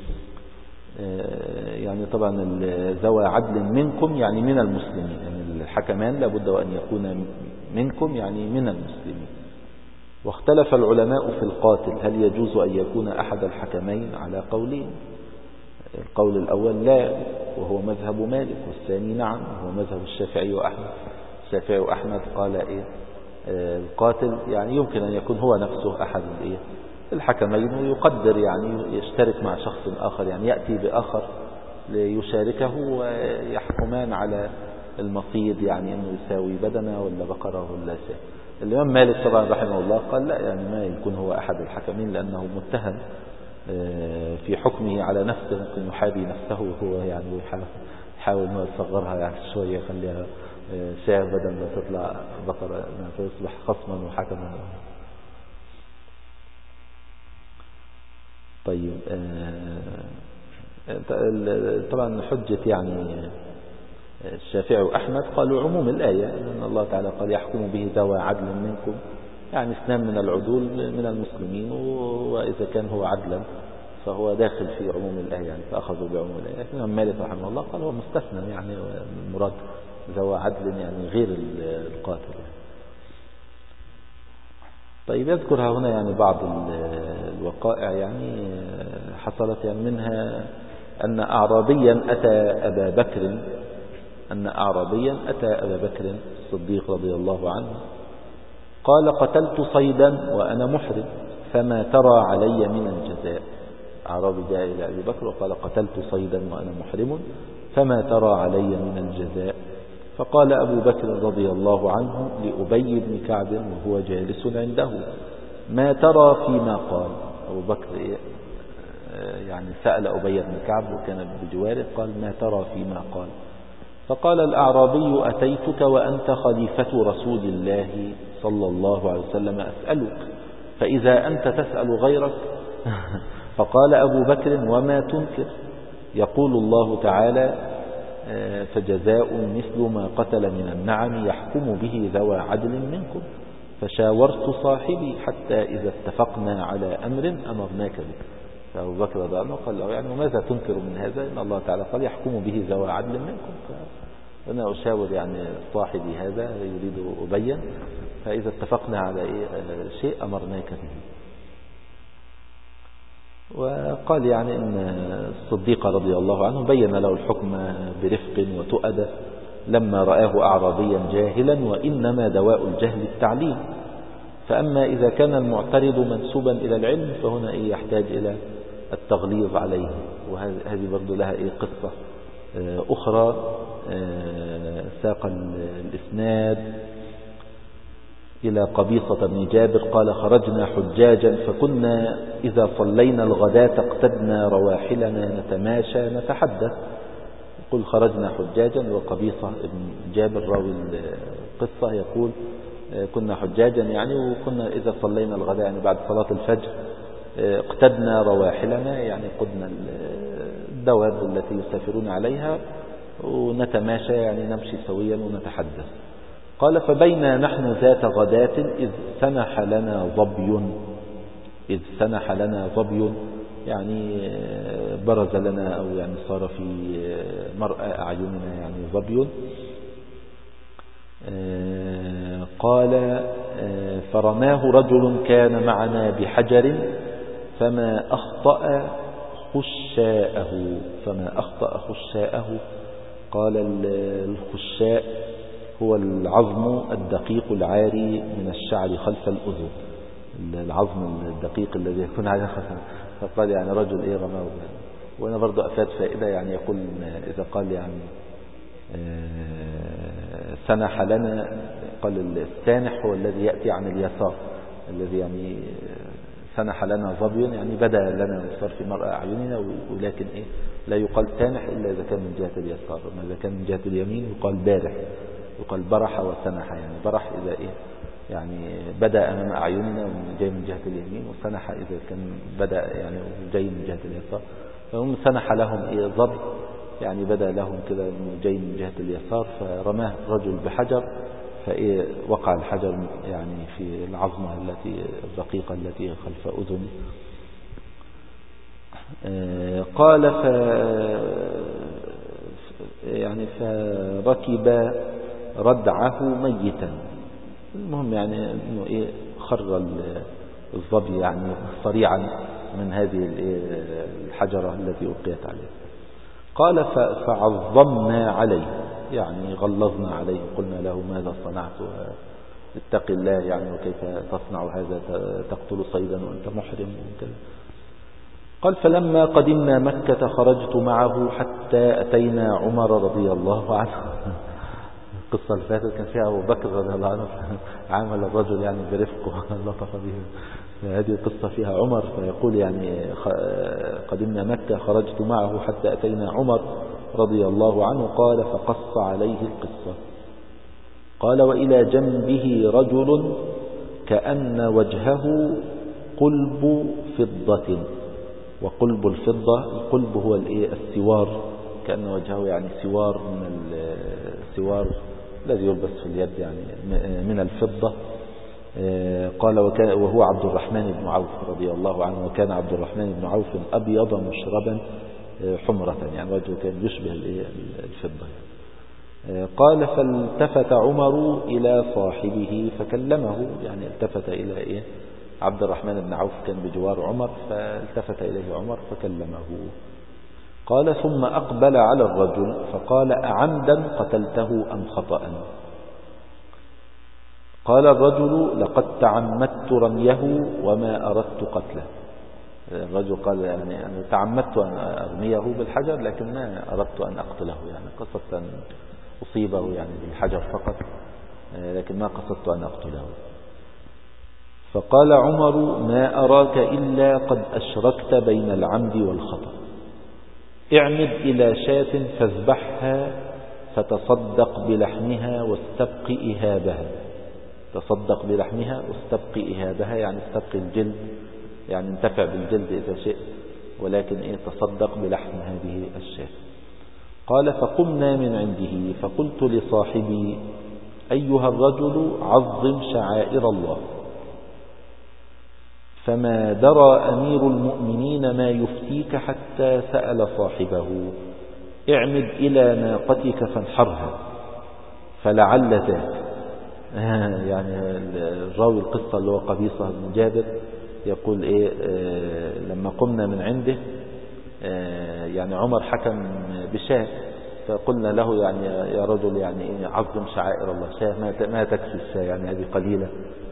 يعني طبعا ذوى عدل منكم يعني من المسلمين، يعني الحكمان لابد وأن يكون منكم يعني من المسلمين. واختلف العلماء في القاتل هل يجوز أن يكون أحد الحكمين على قولين. القول الأول لا، وهو مذهب مالك، والثاني نعم، وهو مذهب الشافعي وأحمد. الشافعي وأحمد قال القاتل يعني يمكن أن يكون هو نفسه أحد الحكمين، ويقدر يعني يشترك مع شخص آخر، يعني يأتي بآخر ليشاركه ويحكمان على المصيد، يعني أنه يساوي بدنة ولا بقرة ولا شيء. الإمام مالك طبعا رحمه الله قال لا، يعني ما يكون هو أحد الحكمين لأنه متهم في حكمه على نفسه، ممكن يحابي نفسه وهو يعني يحاول ما يصغرها يعني شوية، يخليها شاة بدل ما تطلع بقرة، تصبح خصما وحكما. طيب طبعا حجة يعني الشافعي وأحمد قالوا عموم الآية، أن الله تعالى قال يحكم به ذوى عدل منكم، يعني اثنان من العدول من المسلمين، وإذا كان هو عدلا فهو داخل في عموم الآية، يعني فأخذوا بعموم الآية. لكن مالك رحمه الله قال هو مستثنى، يعني المراد ذوى عدل يعني غير القاتل. طيب يذكر هنا يعني بعض الوقائع يعني حصلت، يعني منها أن أعرابيا أتى أبا بكر الصديق رضي الله عنه قال قتلت صيدا وأنا محرم فما ترى علي من الجزاء. أعرابي جاء إلى أبي بكر وقال قتلت صيدا وأنا محرم فما ترى علي من الجزاء. فقال أبو بكر رضي الله عنه لأبي بن كعب وهو جالس عنده ما ترى فيما قال. أبو بكر يعني سأل أبي بن كعب وكان بجواره، قال ما ترى فيما قال. فقال الأعرابي أتيتك وأنت خليفة رسول الله صلى الله عليه وسلم أسألك، فإذا أنت تسأل غيرك. فقال أبو بكر وما تنكر؟ يقول الله تعالى فجزاء مثل ما قتل من النعم يحكم به ذوى عدل منكم. فشاورت صاحبي حتى إذا اتفقنا على أمر أمرناك به. فأبو بكر رضي الله عنه قال له يعني وماذا تنكر من هذا؟ إن الله تعالى قال يحكم به ذوى عدل منكم، فأنا أشاور يعني صاحبي هذا يريد أبين، فإذا اتفقنا على شيء أمرناك به. وقال يعني إن الصديق رضي الله عنه بين له الحكم برفق وتؤدة لما رآه أعرابيا جاهلا، وإنما دواء الجهل التعليم. فأما إذا كان المعترض منسوبا إلى العلم فهنا يحتاج إلى التغليظ عليه. وهذه برضو لها قصة أخرى. ساق الإسناد إلى قبيصة بن جابر قال خرجنا حجاجا فكنا إذا صلينا الغداة اقتدنا رواحلنا نتماشى نتحدث. يقول خرجنا حجاجا، وقبيصة بن جابر راوي القصة يقول كنا حجاجا يعني، وكنا إذا صلينا الغداء يعني بعد صلاة الفجر اقتدنا رواحلنا يعني قدنا الدواب التي يسافرون عليها ونتماشى يعني نمشي سويا ونتحدث. قال فبينا نحن ذات غداة إذ سنح لنا ظبي يعني برز لنا أو يعني صار في مرأى أعيننا يعني ظبي. قال فرماه رجل كان معنا بحجر فما أخطأ خشاءه. قال الخشاء هو العظم الدقيق العاري من الشعر خلف الأذن، العظم الدقيق الذي يكون عليه خلف. فقال يعني رجل رماه. وأنا برضو أفاد فائدة، يعني يقول إذا قال يعني سنح لنا، قال السانح هو الذي يأتي عن اليسار، الذي يعني سنح لنا ظبي، يعني بدا لنا وصار في مرأى أعيننا، ولكن لا يقال سانح إلا إذا كان من جهة اليسار، أما إذا كان من جهة اليمين يقال بارح، يقال برح وسنح. يعني برح إذا يعني بدا أمام أعيننا وجاي من جهة اليمين، وسنح إذا كان بدا يعني جاي من جهة اليسار. فهم سنح لهم ظبي، يعني بدا لهم كده جاي من جهة اليسار، فرماه رجل بحجر، وقع الحجر يعني في العظمة الرقيقة التي خلف أذنه. قال يعني فركب ردعه ميتا. المهم يعني انه خر الظبي يعني صريعا من هذه الحجرة التي ألقيت عليه. قال فعظمنا عليه، يعني غلظنا عليه، قلنا له ماذا صنعت، اتق الله يعني، وكيف تصنع هذا، تقتل صيدا وأنت محرم وكذا. قال فلما قدمنا مكة خرجت معه حتى أتينا عمر رضي الله عنه. القصة اللي فاتت كان فيها أبو بكر رضي الله عنه عامل الرجل يعني برفقه لطف به. هذه القصة فيها عمر، فيقول يعني قدمنا مكة خرجت معه حتى أتينا عمر رضي الله عنه. قال فقص عليه القصة. قال وإلى جنبه رجل كأن وجهه قلب فضة. وقلب الفضة، القلب هو السوار، كأن وجهه يعني سوار من السوار الذي يلبس في اليد يعني من الفضة. قال وهو عبد الرحمن بن عوف رضي الله عنه. وكان عبد الرحمن بن عوف أبيض مشربا حمرة، يعني وجهه كان يشبه الفضة. قال فالتفت عمر إلى صاحبه فكلمه، يعني التفت إلى عبد الرحمن بن عوف كان بجوار عمر، فالتفت إليه عمر فكلمه. قال ثم أقبل على الرجل فقال أعمدا قتلته أم خطأ؟ قال الرجل لقد تعمدت رميه وما أردت قتله. الرجل قال يعني أنا تعمدت أن أرميه بالحجر لكن ما أردت أن أقتله، يعني قصدت أن أصيبه يعني بالحجر فقط، لكن ما قصدت أن أقتله. فقال عمر ما أراك إلا قد أشركت بين العمد والخطأ، اعمد إلى شاة فاذبحها فتصدق بلحمها واستبق إهابها. تصدق بلحمها واستبق إهابها، يعني استبق الجلد، يعني انتفع بالجلد إذا شئت، ولكن تصدق بلحم هذه الشاة. قال فقمنا من عنده فقلت لصاحبي أيها الرجل عظم شعائر الله. فما درى أمير المؤمنين ما يفتيك حتى سأل صاحبه اعمد إلى ناقتك فانحرها فلعل ذاك. يعني الراوي القصة اللي هو قبيصة بن جابر يقول لما قمنا من عنده يعني عمر حكم بشاة، فقلنا له يعني يا رجل يعني عظم شعائر الله، شاة ما تكفي الشاة، يعني هذه قليلة،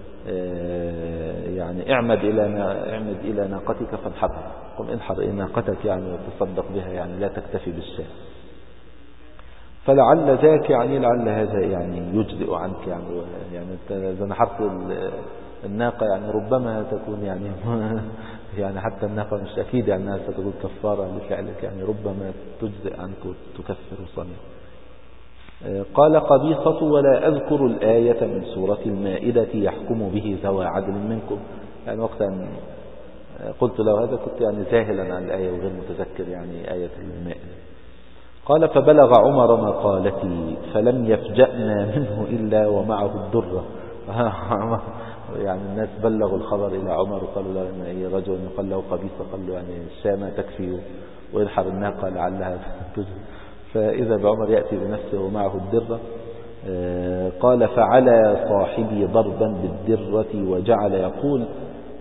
يعني اعمد إلى ناقتك فانحرها، قم انحر ناقتك يعني وتصدق بها، يعني لا تكتفي بالشاة. فلعل ذاك يعني لعل هذا يعني يجزئ عنك، يعني إذا نحرت الناقة يعني ربما تكون يعني يعني حتى الناقة مش أكيد يعني أنها ستكون كفارة لفعلك، يعني ربما تجزئ عنك وتكفر صنع. قال قبيصة ولا أذكر الآية من سورة المائدة يحكم به ذوى عدل منكم. يعني وقتا قلت له هذا كنت يعني ذاهلا عن الآية وغير متذكر يعني آية المائدة. قال فبلغ عمر مقالتي فلم يفجأنا منه إلا ومعه الدرة. يعني الناس بلغوا الخبر إلى عمر وقالوا له إن أي رجل قال له قبيصة، قال له يعني الشاة ما تكفي وينحر الناقة لعلها تجزي. فإذا بعمر يأتي بنفسه ومعه الدرة. قال فعلى صاحبي ضربا بالدرة وجعل يقول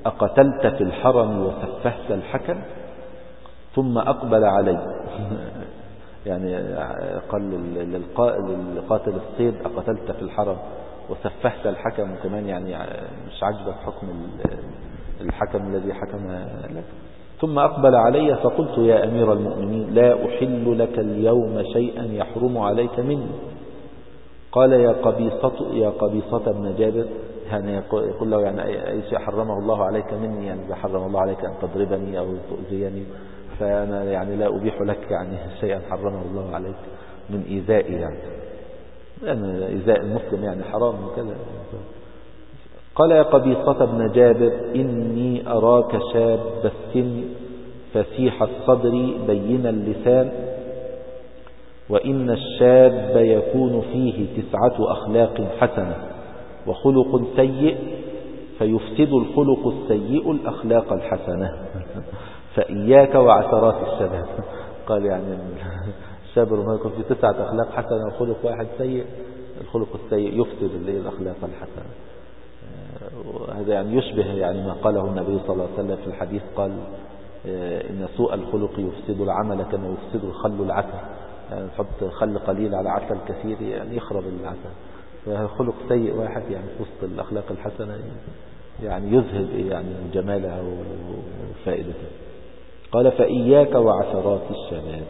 أقتلت في الحرم وسفهت الحكم؟ ثم أقبل علي يعني قال للقاتل الصيد أقتلت في الحرم وسفهت الحكم، وكمان يعني مش عجبك حكم الحكم الذي حكم لك. ثم أقبل علي فقلت يا أمير المؤمنين لا أحل لك اليوم شيئا يحرم عليك مني. قال يا قبيصة بن جابر، يعني يقول له يعني أي شيء حرمه الله عليك مني، يعني إذا حرم الله عليك أن تضربني أو تؤذيني فأنا يعني لا أبيح لك يعني شيئا حرمه الله عليك من إيذائي، يعني لأن إيذاء المسلم يعني حرام وكذا. قال يا قبيصة بن جابر إني أراك شاب السن فسيح الصدر بين اللسان، وإن الشاب يكون فيه 9 أخلاق حسنة وخلق سيء، فيفسد الخلق السيء الأخلاق الحسنة، فإياك وعثرات الشباب. قال يعني الشاب لما يكون فيه 9 أخلاق حسنة وخلق واحد سيء، الخلق السيء يفسد الأخلاق الحسنة. وهذا يعني يشبه يعني ما قاله النبي صلى الله عليه وسلم في الحديث، قال إن سوء الخلق يفسد العمل كما يفسد الخل العسل، يعني نحط خل قليل على عسل كثير يعني يخرب العسل. فخلق سيء واحد يعني في وسط الأخلاق الحسنة يعني يذهب يعني جمالها وفائدتها. قال فإياك وعثرات الشباب.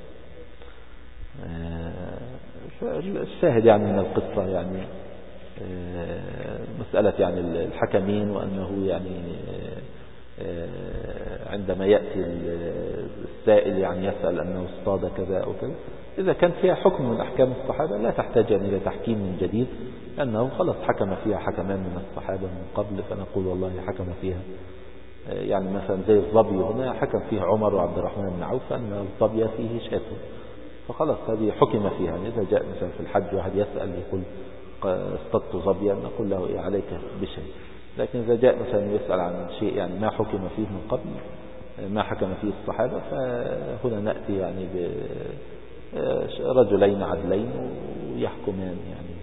الشاهد يعني من القصة يعني مسألة يعني الحكمين، وأنه يعني عندما يأتي السائل يعني يسأل أنه اصطاد كذا أو كذا، إذا كان فيها حكم من أحكام الصحابة لا تحتاج إلى تحكيم من جديد، لأنه خلص حكم فيها حكمان من الصحابة من قبل، فنقول والله حكم فيها. يعني مثلا زي الظبي هنا حكم فيها عمر وعبد الرحمن بن عوف أن الظبي فيه شاة، فخلص هذه حكم فيها. يعني إذا جاء مثلا في الحج واحد يسأل يقول اصطدت ظبيا، نقول له إيه عليك بشيء. لكن إذا جاء مثلا يسأل عن شيء يعني ما حكم فيه من قبل، ما حكم فيه الصحابة، فهنا نأتي يعني برجلين عدلين ويحكمان يعني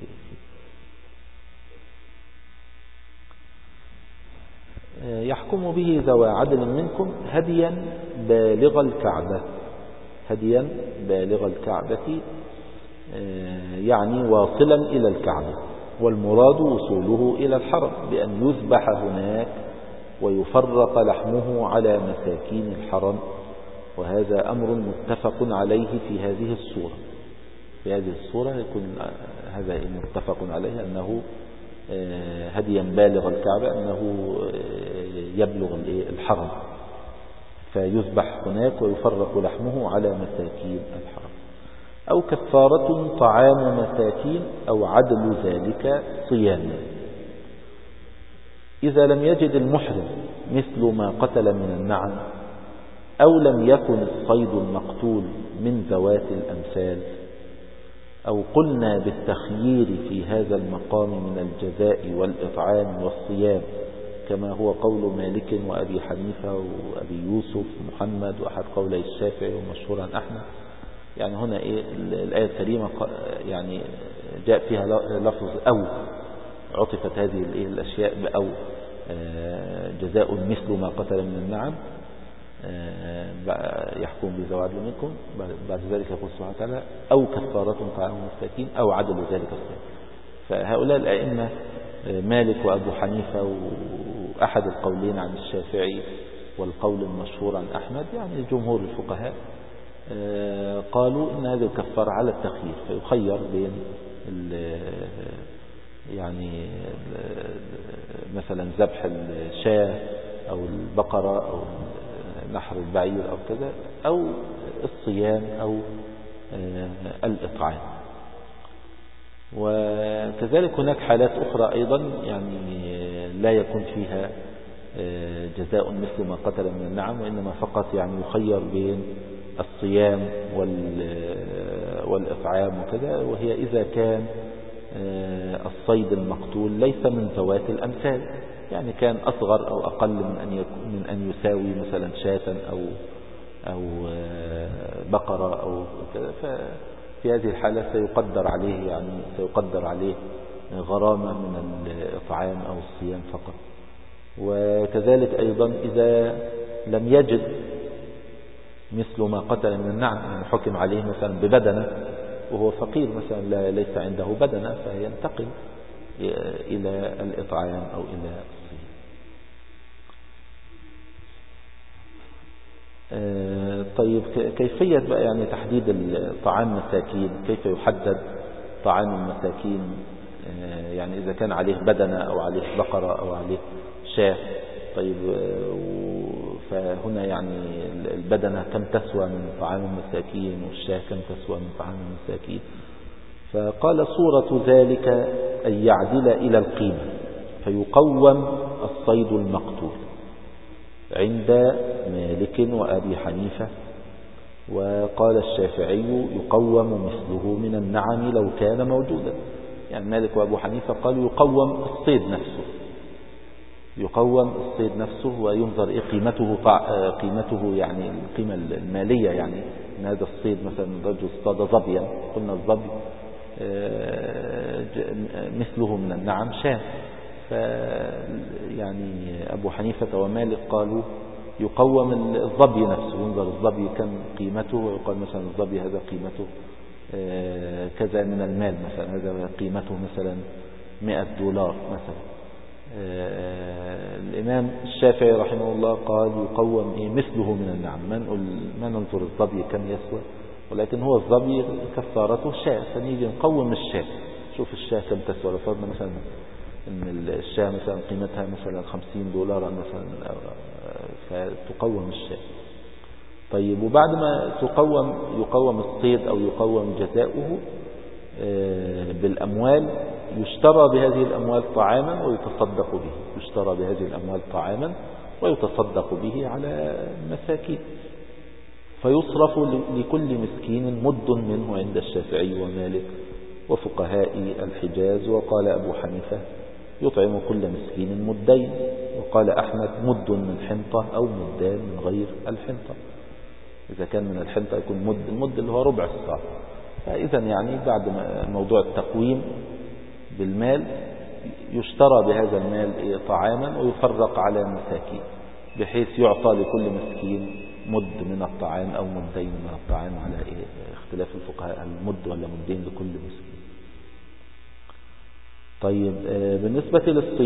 يحكم به ذوى عدل منكم هديا بالغ الكعبة. هديا بالغ الكعبة يعني واصلا إلى الكعبة، والمراد وصوله إلى الحرم بأن يذبح هناك ويفرق لحمه على مساكين الحرم. وهذا أمر متفق عليه في هذه الصورة. في هذه الصورة يكون هذا متفق عليه أنه هديا بالغ الكعبة، أنه يبلغ الحرم فيذبح هناك ويفرق لحمه على مساكين الحرم. أو كفارة طعام مساكين أو عدل ذلك صيام. إذا لم يجد المحرم مثل ما قتل من النعم، أو لم يكن الصيد المقتول من ذوات الأمثال، أو قلنا بالتخيير في هذا المقام من الجزاء والإطعام والصيام، كما هو قول مالك وأبي حنيفة وأبي يوسف محمد وأحد قولي الشافعي ومشهور عن أحمد. يعني هنا الآية الكريمة يعني جاء فيها لفظ أو، عطفت هذه الأشياء بأو، جزاء مثل ما قتل من النعم يحكم بذوي عدل منكم. بعد ذلك يقول سبحانه وتعالى أو كفارة طعام مساكين أو عدل ذلك الصيام. فهؤلاء الأئمة مالك وأبو حنيفة وأحد القولين عن الشافعي والقول المشهور عن أحمد، يعني جمهور الفقهاء قالوا إن هذه الكفارة على التخيير، فيخير بين يعني مثلا ذبح الشاة أو البقرة أو نحر البعير أو كذا، أو الصيام أو الإطعام. وكذلك هناك حالات أخرى أيضا يعني لا يكون فيها جزاء مثل ما قتل من النعم، وإنما فقط يعني يخير بين الصيام والإطعام وكذا. وهي إذا كان الصيد المقتول ليس من ذوات الأمثال، يعني كان أصغر أو أقل من أن يساوي مثلا شاة أو بقرة أو كذا، ففي هذه الحالة سيقدر عليه غرامة من الإطعام أو الصيام فقط. وكذلك أيضا إذا لم يجد مثل ما قتل من النعم، يعني حكم عليه مثلا ببدنة وهو فقير مثلا ليس عنده بدنة، فينتقل إلى الإطعام أو إلى الصيام. طيب كيفية بقى يعني تحديد الطعام مساكين، كيف يحدد طعام المساكين؟ يعني إذا كان عليه بدنة أو عليه بقرة أو عليه شاة، طيب فهنا يعني البدنة كم تسوى من طعام المساكين والشاة كم تسوى من طعام المساكين؟ فقال صورة ذلك أن يعدل إلى القيمة، فيقوم الصيد المقتول عند مالك وأبي حنيفة. وقال الشافعي يقوم مثله من النعم لو كان موجودا. يعني مالك وأبو حنيفة قالوا يقوم الصيد نفسه، يقوم الصيد نفسه وينظر إيه قيمته يعني القيمة المالية، يعني إن هذا الصيد مثلا رجل اصطاد ظبيا، قلنا الظبي مثله من النعم شاة، يعني أبو حنيفة ومالك قالوا يقوم الظبي نفسه، ينظر الظبي كم قيمته، ويقال مثلا الظبي هذا قيمته كذا من المال، مثلا هذا قيمته مثلا $100 مثلا. الإمام الشافعي رحمه الله قال يقوم مثله من النعم، ما ننظر الظبي كم يسوى، ولكن هو الظبي كفارته شاة، فنيجي نقوم الشاة، شوف الشاة كم تسوى. لو فرضنا مثلا ان الشاة مثلا قيمتها مثلا $50 مثلا، فتقوم الشاة. طيب وبعد ما يقوم الصيد أو يقوم جزاؤه بالأموال، يشترى بهذه الأموال طعاما ويتصدق به، يشترى بهذه الأموال طعاما ويتصدق به على المساكين، فيصرف لكل مسكين مد منه عند الشافعي ومالك وفقهاء الحجاز. وقال أبو حنيفة يطعم كل مسكين مدين، وقال أحمد مد من حنطة أو مدان من غير الحنطة. إذا كان من الحنطة يكون مد، المد اللي هو ربع الصاع. فإذا يعني بعد موضوع التقويم بالمال يشترى بهذا المال طعاما ويفرق على مساكين، بحيث يعطى لكل مسكين مد من الطعام أو مدين من الطعام، على اختلاف الفقهاء المد ولا مدين لكل مسكين. طيب بالنسبة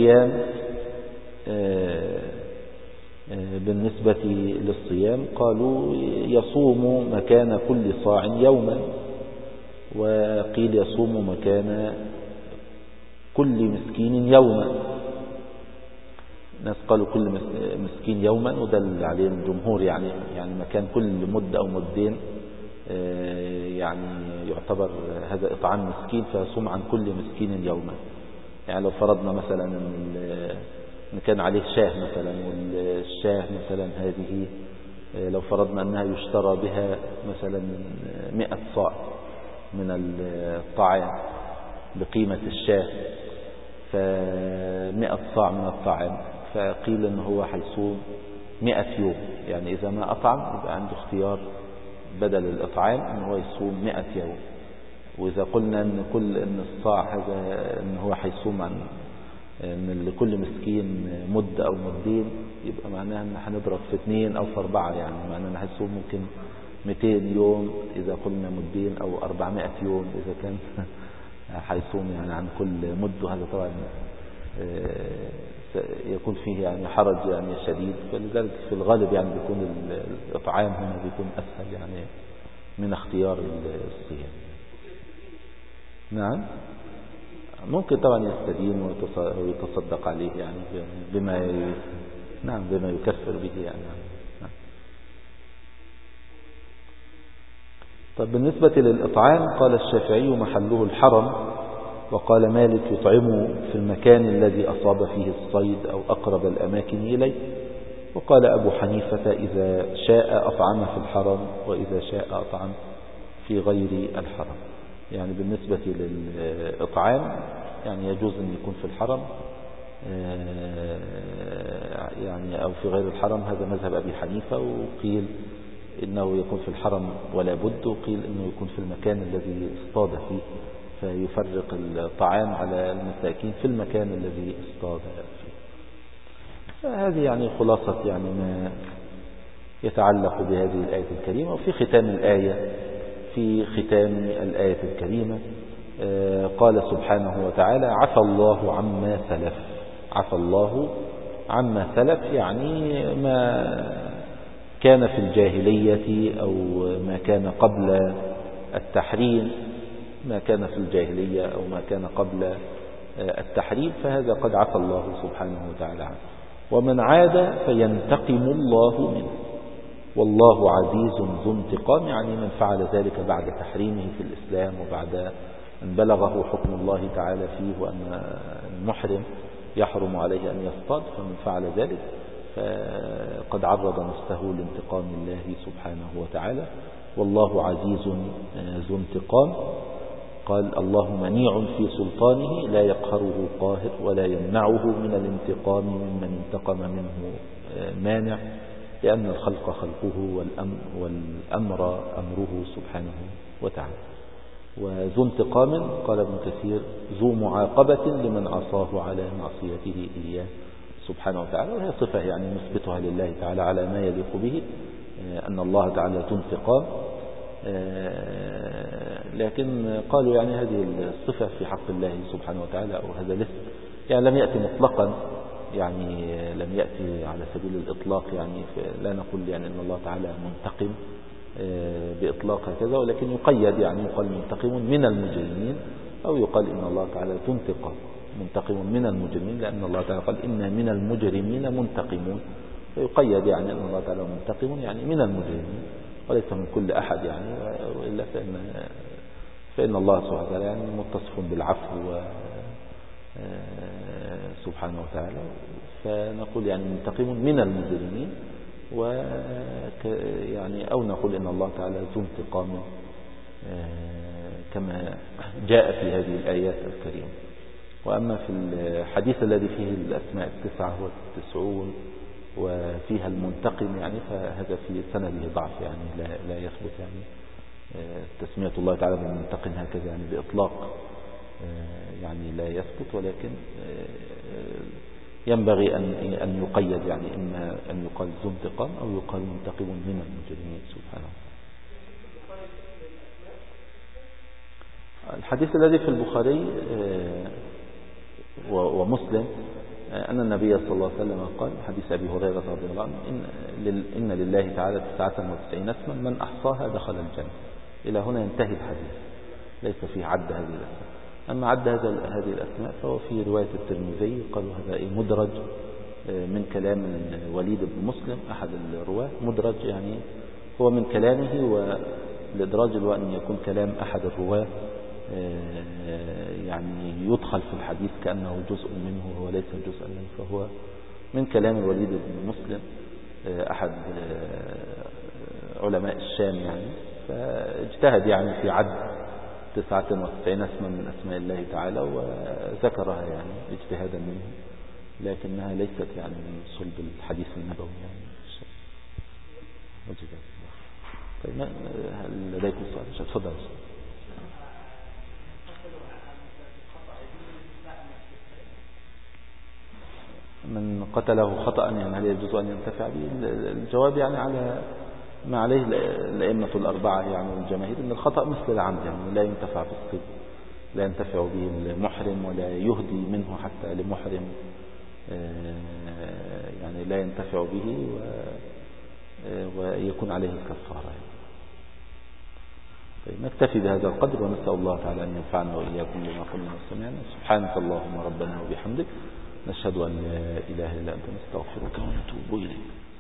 للصيام قالوا يصوم مكان كل صاع يوما، وقيل يصوم مكان كل مسكين يوما. ناس قالوا كل مسكين يوما، ودل عليه الجمهور يعني مكان كل مد أو مدين يعني يعتبر هذا إطعام مسكين، فيصوم عن كل مسكين يوما. يعني لو فرضنا مثلا إن كان عليه شاه مثلا، والشاه مثلا هذه لو فرضنا أنها يشترى بها مثلا 100 صاع من الطعام بقيمة الشاه، ف100 صاع من الطعام، فقيل إن هو حيصوم 100 يوم. يعني إذا ما أطعم يبقى عنده اختيار بدل الإطعام إن هو يصوم 100 يوم. وإذا قلنا إن الصاع هذا إن هو حيصوم عن إن لكل مسكين مد أو مدين، يبقى معناها إن هنضرب في 2 أو في 4، يعني معناها إن هيصوم ممكن 200 يوم إذا قلنا مدين، أو 400 يوم إذا كان حيصوم يعني عن كل مد. وهذا طبعا يكون فيه يعني حرج يعني شديد، فلذلك في الغالب يعني بيكون الإطعام هنا بيكون أسهل يعني من اختيار الصيام. نعم ممكن طبعا يستدين ويتصدق عليه يعني بما يكفر به يعني. طب بالنسبة للإطعام قال الشافعي محله الحرم، وقال مالك يطعمه في المكان الذي أصاب فيه الصيد أو أقرب الأماكن إليه، وقال أبو حنيفة إذا شاء أطعم في الحرم وإذا شاء أطعم في غير الحرم. يعني بالنسبة للإطعام يعني يجوز أن يكون في الحرم يعني أو في غير الحرم، هذا مذهب أبي حنيفة. وقيل إنه يكون في الحرم ولا بد، وقيل إنه يكون في المكان الذي اصطاد فيه، فيفرق الطعام على المساكين في المكان الذي اصطاد فيه. هذه يعني خلاصة يعني ما يتعلق بهذه الآية الكريمة. وفي ختام الآية، في ختام الآية الكريمة قال سبحانه وتعالى: عفى الله عما سلف. عفى الله عما سلف يعني ما كان في الجاهلية أو ما كان قبل التحريم، ما كان في الجاهلية أو ما كان قبل التحريم، فهذا قد عفى الله سبحانه وتعالى عنه. ومن عاد فينتقم الله منه والله عزيز ذو انتقام، يعني من فعل ذلك بعد تحريمه في الإسلام وبعد أن بلغه حكم الله تعالى فيه وأن المحرم يحرم عليه أن يصطاد، فمن فعل ذلك فقد عرض نفسه لانتقام الله سبحانه وتعالى. والله عزيز ذو انتقام. قال: الله منيع في سلطانه لا يقهره قاهر ولا يمنعه من الانتقام ممن انتقم منه مانع، لأن الخلق خلقه والأمر أمره سبحانه وتعالى. وذو انتقام قال ابن كثير: ذو معاقبة لمن عصاه على معصيته إياه سبحانه وتعالى. وهي صفة يعني نثبتها لله تعالى على ما يليق به، أن الله تعالى ذو انتقام. لكن قالوا يعني هذه الصفة في حق الله سبحانه وتعالى أو هذا الاسم يعني لم يأتي مطلقا، يعني لم يأتي على سبيل الإطلاق، يعني لا نقول يعني أن الله تعالى منتقم بإطلاق هكذا، ولكن يقيد، يعني يقال منتقم من المجرمين، أو يقال إن الله تعالى ذو انتقام منتقم من المجرمين، لأن الله تعالى قال: إنا من المجرمين منتقمون، فيقيد يعني أن الله تعالى منتقم يعني من المجرمين وليس من كل أحد، يعني وإلا فإن الله سبحانه وتعالى يعني متصف بالعفو سبحانه وتعالى، فنقول يعني منتقم من المجرمين، يعني أو نقول إن الله تعالى ذو انتقام كما جاء في هذه الآيات الكريمة. وأما في الحديث الذي فيه الأسماء 99 وفيها المنتقم يعني فهذا في سنده ضعف، يعني لا يثبت يعني تسمية الله تعالى بالمنتقم هكذا يعني بإطلاق، يعني لا يثبت، ولكن ينبغي أن يقيد، يعني إما أن يقال ذو انتقام أو يقال منتقم من المجرمين سبحانه. الحديث الذي في البخاري ومسلم أن النبي صلى الله عليه وسلم قال، حديث أبي هريرة رضي الله عنه: إن لله تعالى 99 اسما من أحصاها دخل الجنة. إلى هنا ينتهي الحديث، ليس فيه عد هذه الأسماء. أما عد هذه الأسماء فهو في رواية الترمذي، قالوا هذا مدرج من كلام وليد بن مسلم أحد الرواة، مدرج يعني هو من كلامه، والإدراج هو أن يكون كلام أحد الرواة يعني يدخل في الحديث كأنه جزء منه وهو ليس جزءا منه، فهو من كلام الوليد بن مسلم أحد علماء الشام يعني، فاجتهد يعني في عد 99 اسما من أسماء الله تعالى وذكرها يعني اجتهادا منه، لكنها ليست يعني من صلب الحديث النبوي يعني. طيب هل لديكم سؤال؟ تفضل. من قتله خطأ يعني هل يجوز أن ينتفع به؟ الجواب يعني على ما عليه الأئمة الأربعة يعني والجماهير، أن الخطأ مثل العمد، يعني لا ينتفع بالصيد، لا ينتفع به المحرم ولا يهدي منه حتى لمحرم، يعني لا ينتفع به ويكون عليه الكفارة يعني. طيب نكتفي بهذا القدر، ونسأل الله تعالى أن ينفعنا وإياكم بما قلنا وسمعنا. سبحانك اللهم ربنا وبحمدك، نشهد أن لا إله إلا أنت، نستغفرك ونتوب إليك.